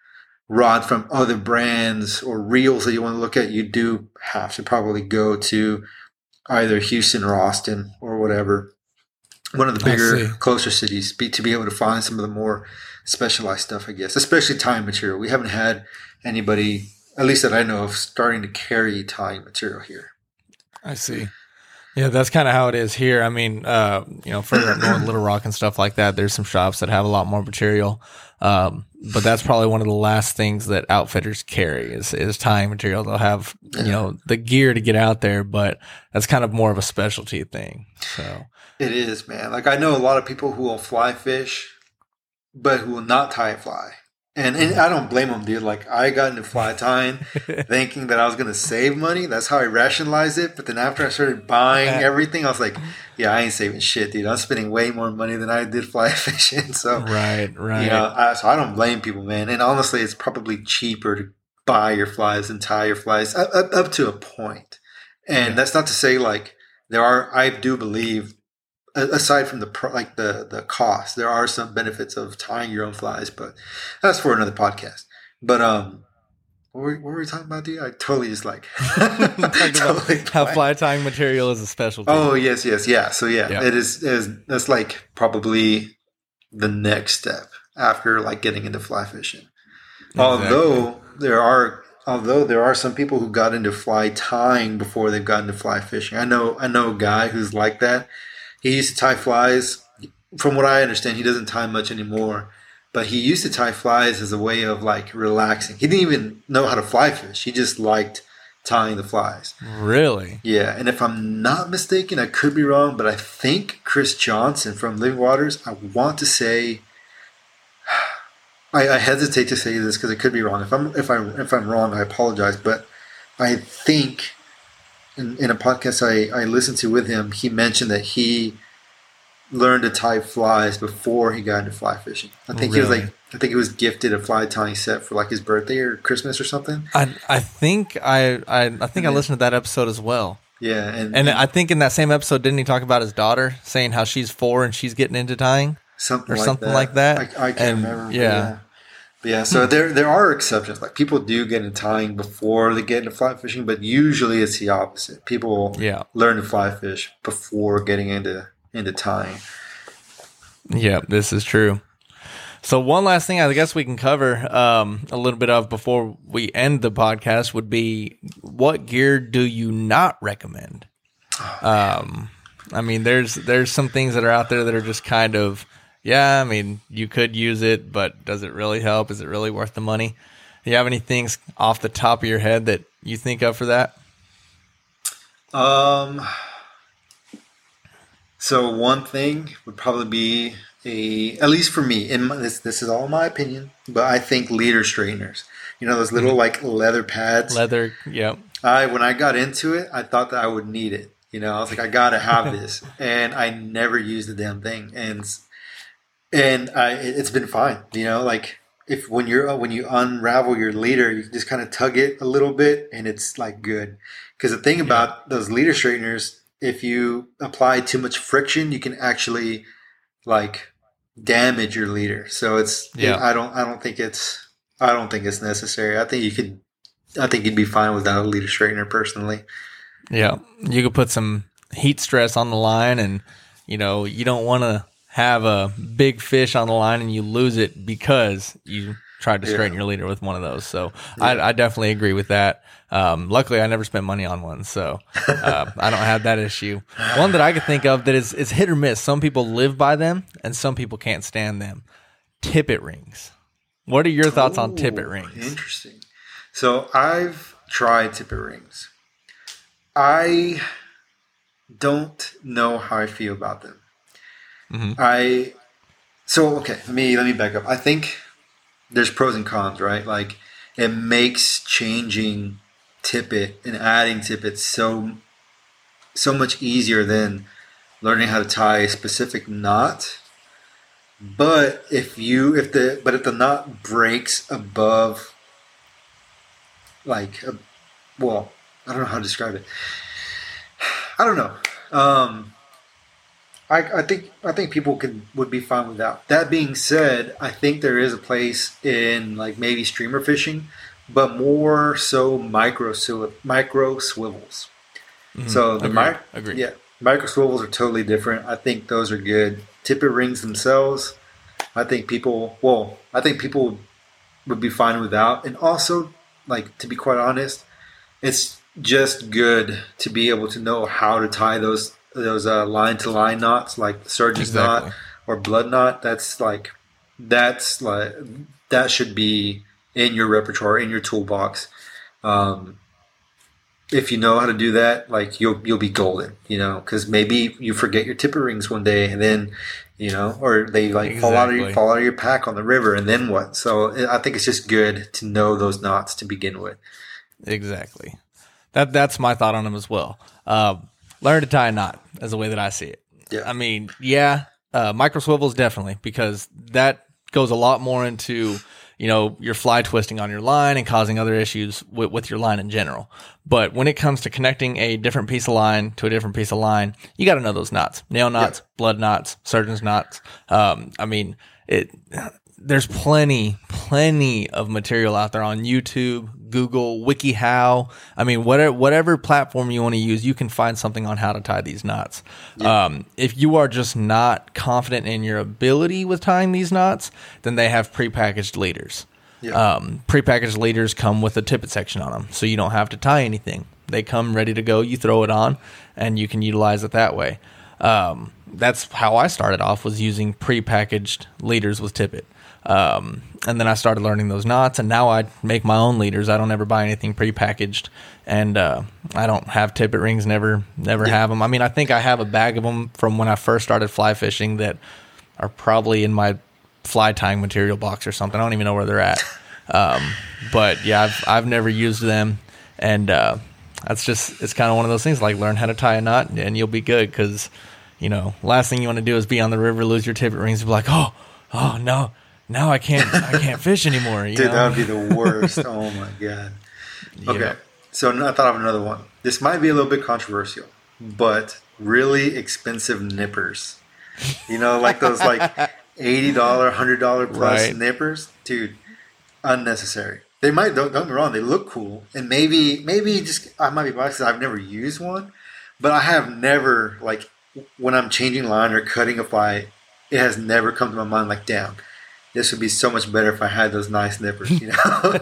rod from other brands or reels that you want to look at, you do have to probably go to either Houston or Austin or whatever. One of the bigger, closer cities be, to be able to find some of the more specialized stuff, I guess, especially tying material. We haven't had anybody, at least that I know of, starting to carry tying material here. I see. Yeah, that's kind of how it is here. I mean, uh, you know, further up north, Little Rock and stuff like that, there's some shops that have a lot more material. Um, but that's probably one of the last things that outfitters carry is, is tying material. They'll have, you know, the gear to get out there, but that's kind of more of a specialty thing. So it is, man. Like I know a lot of people who will fly fish, but who will not tie a fly. And, and I don't blame them, dude. Like I got into fly tying thinking that I was going to save money. That's how I rationalized it. But then after I started buying everything, I was like, yeah, I ain't saving shit, dude. I'm spending way more money than I did fly fishing. So, right, right. You know, I, so I don't blame people, man. And honestly, it's probably cheaper to buy your flies and tie your flies up, up, up to a point. And yeah. That's not to say like there are, I do believe, aside from the like the the cost, there are some benefits of tying your own flies, but that's for another podcast. But um, what were, what were we talking about, dude? I totally just like totally how fly tying material is a specialty. Oh yes, yes, yeah. So yeah, yeah. it is, it is. That's like probably the next step after like getting into fly fishing. Exactly. Although there are. Although there are some people who got into fly tying before they've gotten into fly fishing. I know I know a guy who's like that. He used to tie flies. From what I understand, he doesn't tie much anymore. But he used to tie flies as a way of like relaxing. He didn't even know how to fly fish. He just liked tying the flies. Really? Yeah. And if I'm not mistaken, I could be wrong, but I think Chris Johnson from Living Waters, I want to say, I, I hesitate to say this because it could be wrong. If I'm if I if I'm wrong, I apologize. But I think. In, in a podcast I, I listened to with him, he mentioned that he learned to tie flies before he got into fly fishing. I think really? he was like, I think he was gifted a fly tying set for like his birthday or Christmas or something. I I think I I, I think and I listened to that episode as well. Yeah, and, and and I think in that same episode, didn't he talk about his daughter saying how she's four and she's getting into tying something or like something that. like that? I, I can't and, remember. Yeah. yeah. Yeah, so there there are exceptions. Like people do get into tying before they get into fly fishing, but usually it's the opposite. People yeah. learn to fly fish before getting into into tying. Yeah, this is true. So one last thing I guess we can cover um, a little bit of before we end the podcast would be what gear do you not recommend? Oh, um, I mean, there's there's some things that are out there that are just kind of. Yeah, I mean, you could use it, but does it really help? Is it really worth the money? Do you have any things off the top of your head that you think of for that? Um. So one thing would probably be a, at least for me, in my, this this is all my opinion, but I think leader straighteners. You know those little mm-hmm. like leather pads. Leather, yep. I when I got into it, I thought that I would need it. You know, I was like, I gotta have this, and I never used the damn thing, and. And I, it's been fine, you know. Like if when you're when you unravel your leader, you just kind of tug it a little bit, and it's like good. Because the thing about those leader straighteners, if you apply too much friction, you can actually like damage your leader. So it's Yeah. it, I don't I don't think it's I don't think it's necessary. I think you could I think you'd be fine without a leader straightener personally. Yeah, you could put some heat stress on the line, and you know you don't want to have a big fish on the line and you lose it because you tried to straighten Yeah. your leader with one of those. So Yeah. I, I definitely agree with that. Um, luckily, I never spent money on one, so uh, I don't have that issue. One that I could think of that is is hit or miss. Some people live by them, and some people can't stand them. Tippet rings. What are your thoughts on tippet Ooh, rings? Interesting. So I've tried tippet rings. I don't know how I feel about them. Mm-hmm. I so okay. Let me let me back up. I think there's pros and cons, right? Like it makes changing tippet and adding tippet so so much easier than learning how to tie a specific knot. But if you if the but if the knot breaks above like a, well, I don't know how to describe it. I don't know. Um, I, I think I think people can would be fine with that. That being said, I think there is a place in like maybe streamer fishing, but more so micro swiv- micro swivels. Mhm. So the Agreed. mic, Agreed. yeah, micro swivels are totally different. I think those are good. Tippet rings themselves, I think people. Well, I think people would be fine without, and also like to be quite honest, it's just good to be able to know how to tie those those uh, line to line knots, like the surgeon's Exactly. knot or blood knot. That's like that's like that should be in your repertoire, in your toolbox. Um, if you know how to do that, like you'll you'll be golden, you know, because maybe you forget your tipper rings one day, and then you know, or they like fall out of your, Exactly. fall out of your pack on the river, and then what? So I think it's just good to know those knots to begin with. Exactly. That that's my thought on them as well. Uh, learn to tie a knot is the way that I see it. Yeah. I mean, yeah, uh, micro swivels definitely, because that goes a lot more into, you know, your fly twisting on your line and causing other issues with, with your line in general. But when it comes to connecting a different piece of line to a different piece of line, you got to know those knots: nail knots, Yeah. blood knots, surgeon's knots. Um, I mean, it. There's plenty, plenty of material out there on YouTube, Google, WikiHow. I mean, whatever, whatever platform you want to use, you can find something on how to tie these knots. Yeah. Um, if you are just not confident in your ability with tying these knots, then they have prepackaged leaders. Yeah. Um, prepackaged leaders come with a tippet section on them, so you don't have to tie anything. They come ready to go. You throw it on, and you can utilize it that way. Um, that's how I started off, was using prepackaged leaders with tippet. Um, and then I started learning those knots, and now I make my own leaders. I don't ever buy anything prepackaged, and uh, I don't have tippet rings. Never, never have them. I mean, I think I have a bag of them from when I first started fly fishing that are probably in my fly tying material box or something. I don't even know where they're at. Um, but yeah, I've I've never used them, and uh, that's just it's kind of one of those things. Like, learn how to tie a knot, and you'll be good. Because you know, last thing you want to do is be on the river, lose your tippet rings, and be like, oh, oh no. Now I can't. I can't fish anymore. You Dude, know? that would be the worst. Oh my god. Okay, Yeah. so I thought of another one. This might be a little bit controversial, but really expensive nippers. You know, like those like eighty dollar, hundred dollar plus Right. nippers, dude. Unnecessary. They might don't, don't get me wrong. They look cool, and maybe maybe just I might be biased because I've never used one, but I have never like when I'm changing line or cutting a fly, it has never come to my mind like, damn, this would be so much better if I had those nice nippers, you know?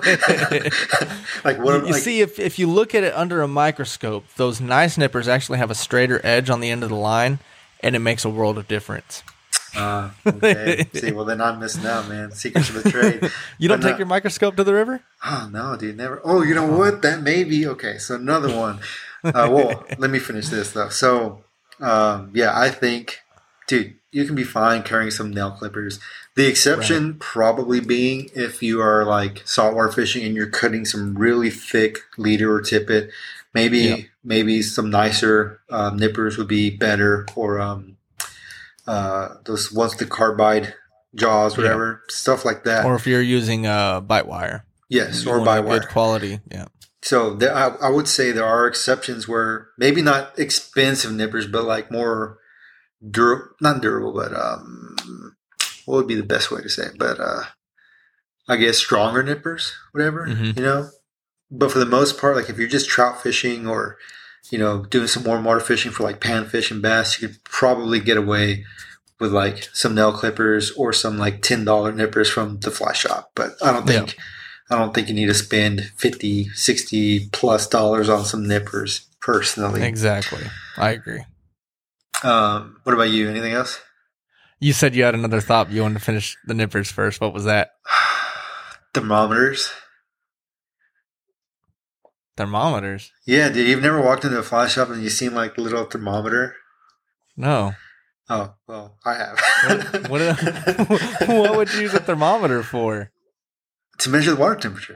like what? You, you like, see, if if you look at it under a microscope, those nice nippers actually have a straighter edge on the end of the line, and it makes a world of difference. uh, okay. See, well then I'm missing out, man. Secrets of the trade. You don't But take no- your microscope to the river? Oh no, dude, never. Oh, you know what? That may be okay. So another one. Uh, well, let me finish this though. So, um, yeah, I think, dude, you can be fine carrying some nail clippers. The exception probably being if you are like saltwater fishing and you're cutting some really thick leader or tippet. Maybe Yeah. maybe some nicer um, nippers would be better, or um, uh, those ones with the carbide jaws, Yeah. whatever stuff like that. Or if you're using uh, bite wire, yes, you or want by a wire. good quality. Yeah, So there, I, I would say there are exceptions where maybe not expensive nippers, but like more durable, not durable, but um, what would be the best way to say it? But uh, I guess stronger nippers, whatever, Mm-hmm. you know. But for the most part, like if you're just trout fishing or, you know, doing some warm water fishing for like panfish and bass, you could probably get away with like some nail clippers or some like ten dollar nippers from the fly shop. But I don't think, yeah. I don't think you need to spend fifty, sixty plus dollars on some nippers personally. Exactly. I agree. Um, what about you? Anything else? You said you had another thought. You wanted to finish the nippers first. What was that? Thermometers. Thermometers? Yeah, dude. You've never walked into a fly shop and you've seen like the little thermometer? No. Oh, well, I have. what, what, what would you use a thermometer for? To measure the water temperature.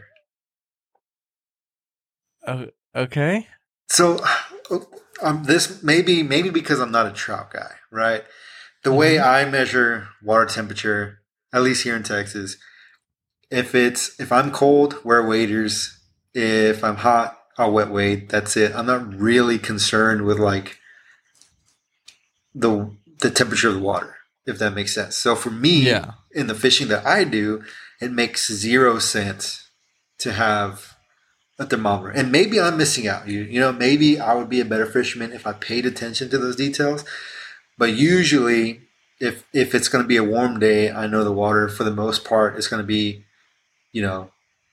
Oh, okay. So, um, this maybe maybe because I'm not a trout guy, right? The way mm-hmm. I measure water temperature, at least here in Texas, if it's if I'm cold, wear waders. If I'm hot, I'll wet wade. That's it. I'm not really concerned with like the the temperature of the water, if that makes sense. So for me, yeah. in the fishing that I do, it makes zero sense to have a thermometer. And maybe I'm missing out. You, you know, maybe I would be a better fisherman if I paid attention to those details. But usually, if if it's going to be a warm day, I know the water, for the most part, is going to be, you know,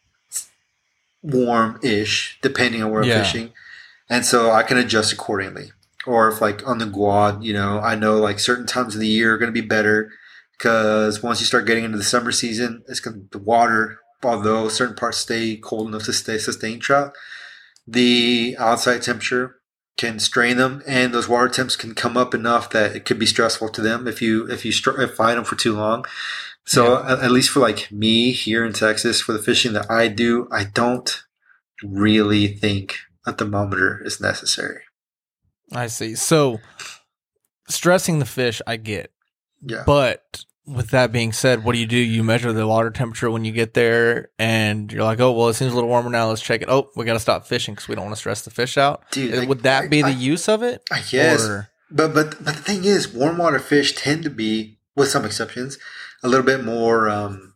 warm-ish, depending on where yeah. I'm fishing. And so I can adjust accordingly. Or if like on the Guad, you know, I know like certain times of the year are going to be better because once you start getting into the summer season, it's going to, the water, although certain parts stay cold enough to stay sustain trout, the outside temperature can strain them, and those water temps can come up enough that it could be stressful to them if you if you str- if find them for too long. So yeah. at, at least for like me here in Texas, for the fishing that I do, I don't really think a thermometer is necessary. I see. So stressing the fish, I get. Yeah. But with that being said, what do you do? You measure the water temperature when you get there, and you're like, oh, well, it seems a little warmer now. Let's check it. Oh, we got to stop fishing because we don't want to stress the fish out. Dude, like, would that be I, the I, use of it? I guess. Or? But, but, but the thing is, warm water fish tend to be, with some exceptions, a little bit more um,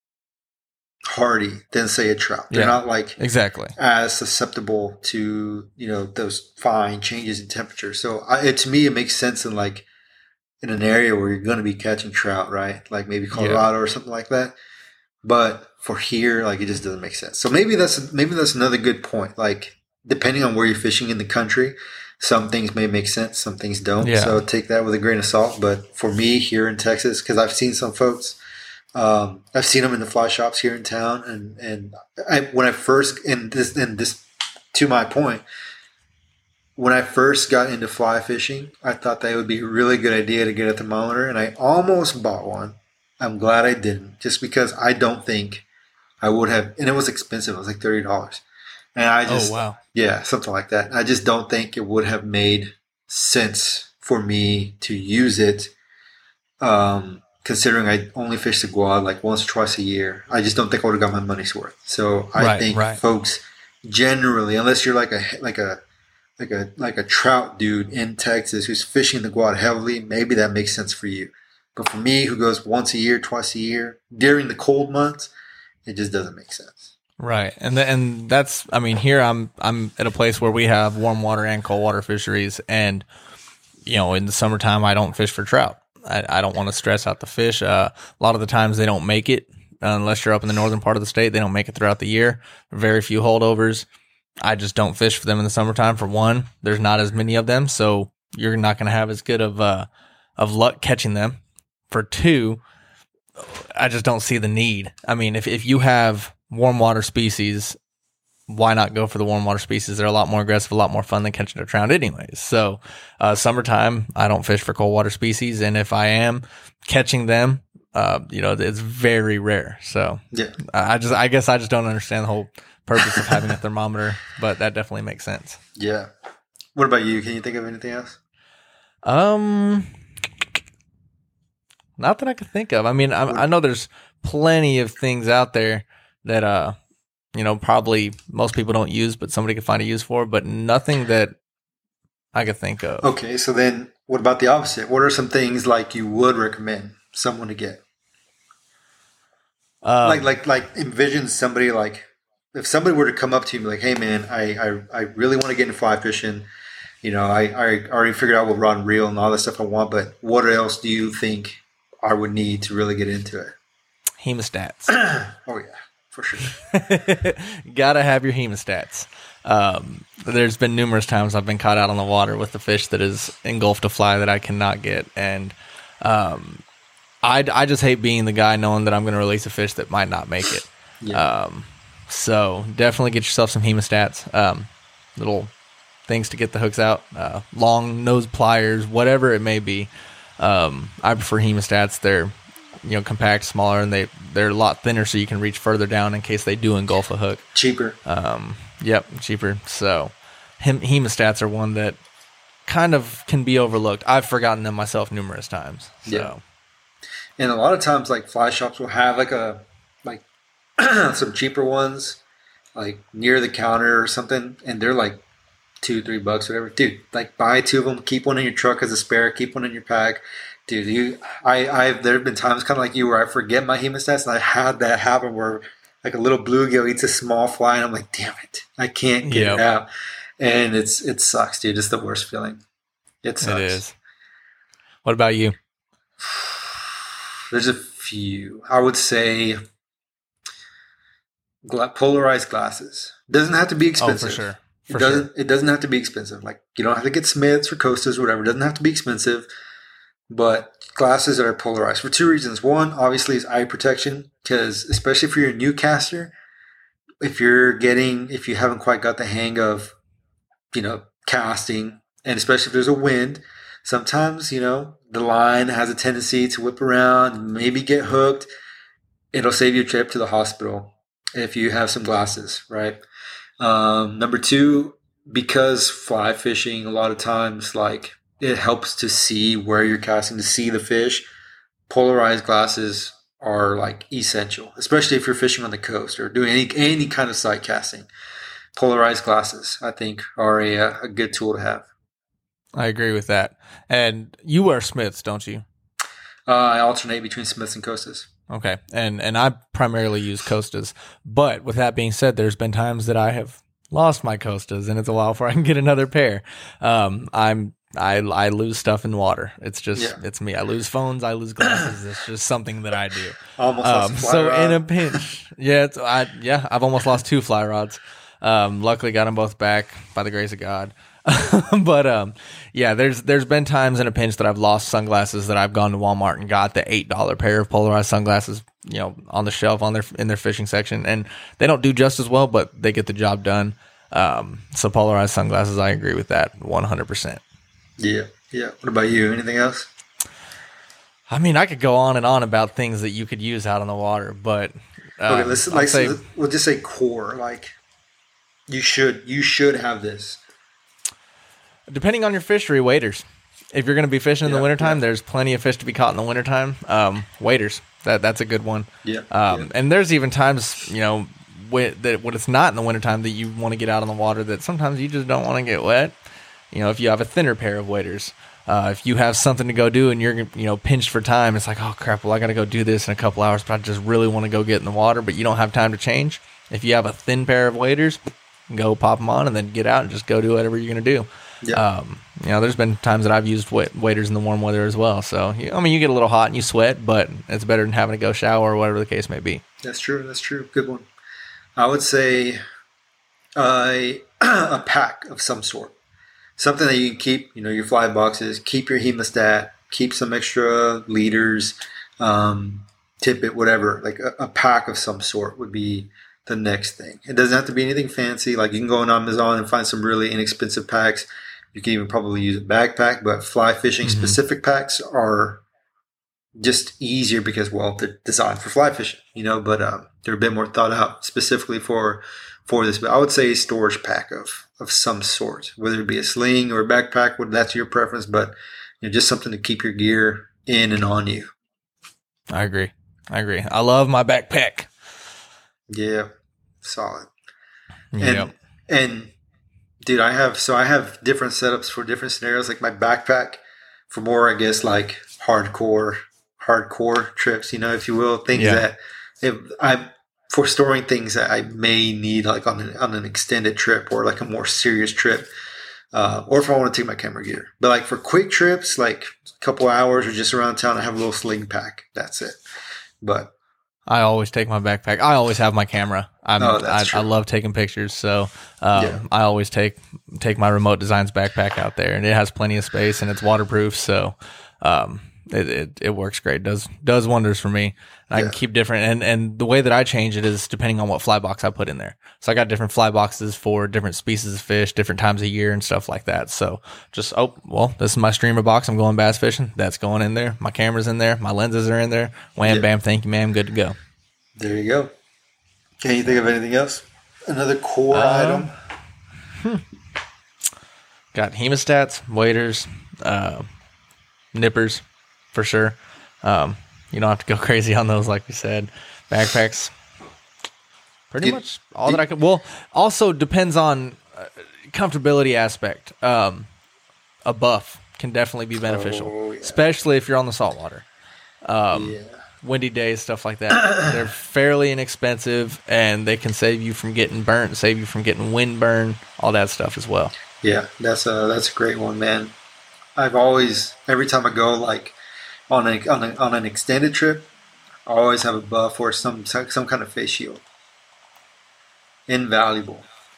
hardy than, say, a trout. They're yeah, not like exactly as susceptible to, you know, those fine changes in temperature. So I, it, to me, it makes sense in like in an area where you're going to be catching trout, right? Like maybe Colorado yeah. or something like that. But for here, like it just doesn't make sense. So maybe that's maybe that's another good point. Like depending on where you're fishing in the country, some things may make sense, some things don't. Yeah. So take that with a grain of salt. But for me here in Texas, because I've seen some folks. Um, I've seen them in the fly shops here in town, and and I, when I first and this and this to my point, when I first got into fly fishing, I thought that it would be a really good idea to get a thermometer, and I almost bought one. I'm glad I didn't, just because I don't think I would have, and it was expensive. It was like thirty dollars, and I just oh wow yeah something like that. I just don't think it would have made sense for me to use it. Um. Considering I only fish the Guad like once or twice a year, I just don't think I would have got my money's worth. So I right, think right. folks generally, unless you're like a like a like a like a trout dude in Texas who's fishing the Guad heavily, maybe that makes sense for you. But for me, who goes once a year, twice a year during the cold months, it just doesn't make sense. Right, and the, and that's I mean here I'm I'm at a place where we have warm water and cold water fisheries, and you know in the summertime I don't fish for trout. I, I don't want to stress out the fish. Uh, a lot of the times they don't make it uh, unless you're up in the northern part of the state. They don't make it throughout the year. Very few holdovers. I just don't fish for them in the summertime. For one, there's not as many of them, so you're not going to have as good of uh, of luck catching them. For two, I just don't see the need. I mean, if if you have warm water species, why not go for the warm water species? They're a lot more aggressive, a lot more fun than catching a trout anyways. So uh, summertime, I don't fish for cold water species. And if I am catching them, uh, you know, it's very rare. So yeah, I just, I guess I just don't understand the whole purpose of having a thermometer, but that definitely makes sense. Yeah. What about you? Can you think of anything else? Um, not that I can think of. I mean, I, I know there's plenty of things out there that, uh, you know, probably most people don't use, but somebody could find a use for, but nothing that I could think of. Okay, so then what about the opposite? What are some things like you would recommend someone to get? Um, like, like, like envision somebody like, if somebody were to come up to you and be like, hey man, I, I, I really want to get into fly fishing. You know, I, I already figured out what rod and reel and all that stuff I want, but what else do you think I would need to really get into it? Hemostats. Oh yeah, for sure. Gotta have your hemostats. Um, there's been numerous times I've been caught out on the water with the fish that is engulfed a fly that I cannot get. And, um, I, I just hate being the guy knowing that I'm going to release a fish that might not make it. Yeah. Um, so definitely get yourself some hemostats, um, little things to get the hooks out, uh, long nose pliers, whatever it may be. Um, I prefer hemostats. They're, you know, compact, smaller, and they, they're a lot thinner so you can reach further down in case they do engulf a hook. Cheaper. Um, yep, cheaper. So hem- hemostats are one that kind of can be overlooked. I've forgotten them myself numerous times. So. Yeah. And a lot of times, like, fly shops will have, like, a, like, some cheaper ones, like, near the counter or something, and they're, like, two, three bucks, whatever. Dude, like, buy two of them, keep one in your truck as a spare, keep one in your pack. Dude, you, I, I've, there have been times kind of like you where I forget my hemostats, and I had that happen where, like, a little bluegill eats a small fly, and I'm like, damn it, I can't get yep. it out. And it's, it sucks, dude. It's the worst feeling. It sucks. It is. What about you? There's a few. I would say gla- polarized glasses. Doesn't have to be expensive. Oh, for sure. For it doesn't. Sure. It doesn't have to be expensive. Like, you don't have to get Smiths or Costas or whatever. It doesn't have to be expensive. But glasses that are polarized for two reasons. One, obviously, is eye protection, because especially if you're a new caster, if you're getting, if you haven't quite got the hang of, you know, casting, and especially if there's a wind, sometimes, you know, the line has a tendency to whip around, maybe get hooked. It'll save you a trip to the hospital if you have some glasses, right? Um, number two, because fly fishing, a lot of times, like, it helps to see where you're casting, to see the fish. Polarized glasses are, like, essential, especially if you're fishing on the coast or doing any any kind of sight casting. Polarized glasses, I think, are a, a good tool to have. I agree with that. And you wear Smiths, don't you? Uh, I alternate between Smiths and Costas. Okay. And and I primarily use Costas. But with that being said, there's been times that I have lost my Costas, and it's a while before I can get another pair. Um, I'm I I lose stuff in water. It's just yeah. it's me. I lose phones. I lose glasses. It's just something that I do. Almost lost um, a fly so rod. in a pinch, yeah, it's, I yeah, I've almost lost two fly rods. Um, luckily got them both back by the grace of God. But um, yeah, there's there's been times in a pinch that I've lost sunglasses that I've gone to Walmart and got the eight dollar pair of polarized sunglasses, you know, on the shelf on their in their fishing section, and they don't do just as well, but they get the job done. Um, so polarized sunglasses, I agree with that one hundred percent. Yeah, yeah. What about you? Anything else? I mean, I could go on and on about things that you could use out on the water, but uh, okay, let's like say, we'll just say core. Like, you should you should have this. Depending on your fishery, waders. If you're going to be fishing in yeah, the wintertime, yeah. there's plenty of fish to be caught in the wintertime. Um, waders, that that's a good one. Yeah, um, yeah. And there's even times, you know, when, that when it's not in the wintertime that you want to get out on the water, that sometimes you just don't want to get wet. You know, if you have a thinner pair of waders, uh, if you have something to go do and you're, you know, pinched for time, it's like, oh crap, well, I got to go do this in a couple hours, but I just really want to go get in the water, but you don't have time to change. If you have a thin pair of waders, go pop them on and then get out and just go do whatever you're going to do. Yeah. Um, you know, there's been times that I've used waders in the warm weather as well. So, I mean, you get a little hot and you sweat, but it's better than having to go shower or whatever the case may be. That's true. That's true. Good one. I would say uh, a pack of some sort. Something that you can keep, you know, your fly boxes, keep your hemostat, keep some extra leaders, um, tippet, whatever. Like a, a pack of some sort would be the next thing. It doesn't have to be anything fancy. Like, you can go on Amazon and find some really inexpensive packs. You can even probably use a backpack, but fly fishing mm-hmm. specific packs are just easier because, well, they're designed for fly fishing, you know, but um, they're a bit more thought out specifically for for this. But I would say a storage pack of of some sort, whether it be a sling or a backpack, whether that's your preference, but you know, just something to keep your gear in and on you. I agree. I agree. I love my backpack. Yeah. solid. Yep. And, and dude, I have, so I have different setups for different scenarios, like my backpack for more, I guess, like hardcore, hardcore trips, you know, if you will, things Yeah. that if I, for storing things that I may need like on an, on an extended trip or like a more serious trip. Uh, or if I want to take my camera gear. But like for quick trips, like a couple hours or just around town, I have a little sling pack. That's it. But I always take my backpack. I always have my camera. I'm, Oh, that's I, true. I love taking pictures, so um, Yeah. I always take take my Remote Designs backpack out there, and it has plenty of space and it's waterproof, so um, it, it it works great. does does wonders for me. I Yeah. can keep different, and and the way that I change it is depending on what fly box I put in there. So I got different fly boxes for different species of fish, different times of year, and stuff like that. So just oh well, this is my streamer box. I'm going bass fishing. That's going in there. My camera's in there. My lenses are in there. Wham Yeah. bam, thank you, ma'am. Good to go. there you go. Can you think of anything else? Another core Um, item? Got hemostats, waders, uh, nippers, for sure. Um, you don't have to go crazy on those, like we said. Backpacks, pretty Did- much all did- that I could. Well, also depends on uh, comfortability aspect. Um, a buff can definitely be beneficial, Oh, yeah. especially if you're on the saltwater. Um, Yeah. windy days, stuff like that. They're fairly inexpensive, and they can save you from getting burnt, save you from getting wind burn, all that stuff as well. Yeah, that's a that's a great one, man. I've always every time I go like on a on a, on an extended trip, I always have a buff or some some some kind of face shield. Invaluable.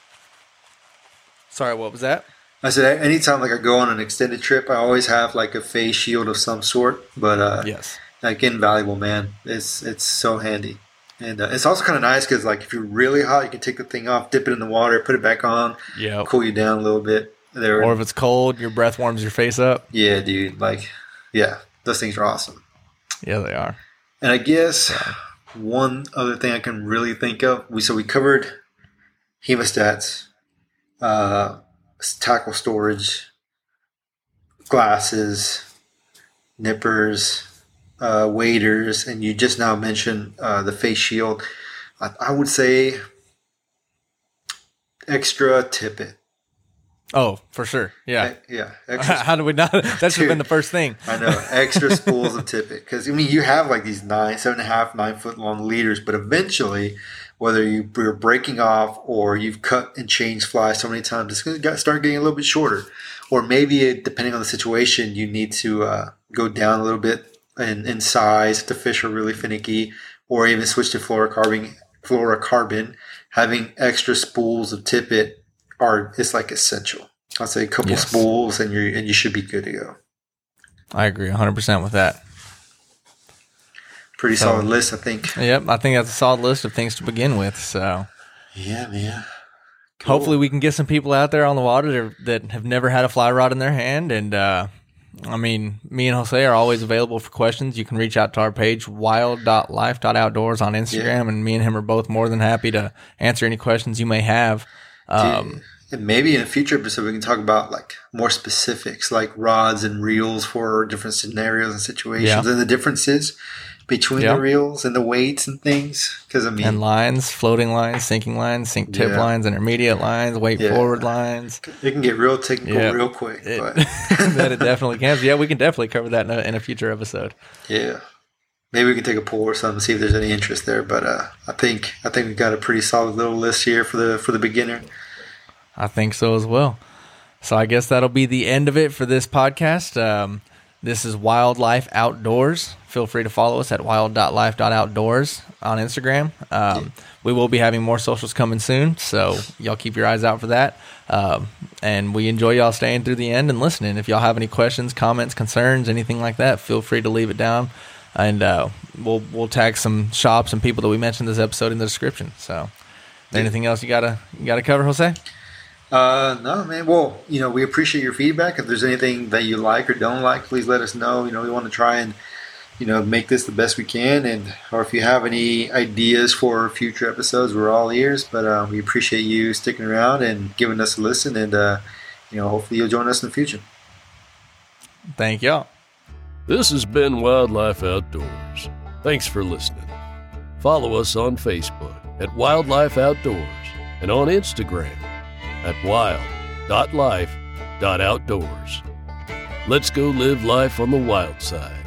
Sorry, what was that? I said anytime like I go on an extended trip, I always have like a face shield of some sort. But uh, Yes. like invaluable, man. It's it's so handy, and uh, it's also kind of nice because like if you're really hot, you can take the thing off, dip it in the water, put it back on, Yeah. cool you down a little bit. There, Or if it's cold, your breath warms your face up. yeah, dude. Like, yeah, those things are awesome. Yeah, they are. And I guess one other thing I can really think of, we so we covered hemostats, uh, tackle storage, glasses, nippers, uh, waders, and you just now mentioned uh, the face shield. I, I would say extra tippet. Oh, for sure. Yeah. E- yeah, extra How do we not? That should have Dude. been the first thing. I know, extra spools of tippet. Because, I mean, you have like these nine, seven and a half, nine foot long leaders, but eventually, whether you, you're breaking off or you've cut and changed fly so many times, it's going to start getting a little bit shorter. Or maybe, it, depending on the situation, you need to uh, go down a little bit in, in size if the fish are really finicky, or even switch to fluorocarbon. Fluorocarbon, having extra spools of tippet are is like essential. I'll say a couple Yes. spools and you and you should be good to go. I agree one hundred percent with that. Pretty So- solid list, I think. Yep. I think that's a solid list of things to begin with. So Yeah, man. Cool. hopefully we can get some people out there on the water that, that have never had a fly rod in their hand. And, uh, I mean, me and Jose are always available for questions. You can reach out to our page, wild dot life dot outdoors on Instagram, Yeah. and me and him are both more than happy to answer any questions you may have. Um, and maybe in a future episode we can talk about like more specifics, like rods and reels for different scenarios and situations, Yeah. and the differences between Yeah. the reels and the weights and things. Because I mean, and lines, floating lines, sinking lines, sink tip Yeah. lines, intermediate lines, weight Yeah. forward lines. it can get real technical Yeah. real quick. It, But that it definitely can. So yeah, we can definitely cover that in a, in a future episode. yeah, maybe we can take a poll or something, see if there's any interest there. But uh, I think I think we've got a pretty solid little list here for the for the beginner. I think so as well. So I guess that'll be the end of it for this podcast. Um, this is Wildlife Outdoors. Feel free to follow us at wild dot life dot outdoors on Instagram. Um, we will be having more socials coming soon, so y'all keep your eyes out for that. Um, and we enjoy y'all staying through the end and listening. If y'all have any questions, comments, concerns, anything like that, feel free to leave it down, and uh, we'll we'll tag some shops and people that we mentioned this episode in the description. So, is there anything else you gotta you gotta cover, Jose? Uh, no, man. Well, you know, we appreciate your feedback. If there's anything that you like or don't like, please let us know. You know, we want to try and, you know, make this the best we can. And, or if you have any ideas for future episodes, we're all ears. But uh, we appreciate you sticking around and giving us a listen. And, uh, you know, hopefully you'll join us in the future. Thank y'all. This has been Wildlife Outdoors. Thanks for listening. Follow us on Facebook at Wildlife Outdoors and on Instagram at wild dot life dot outdoors. Let's go live life on the wild side.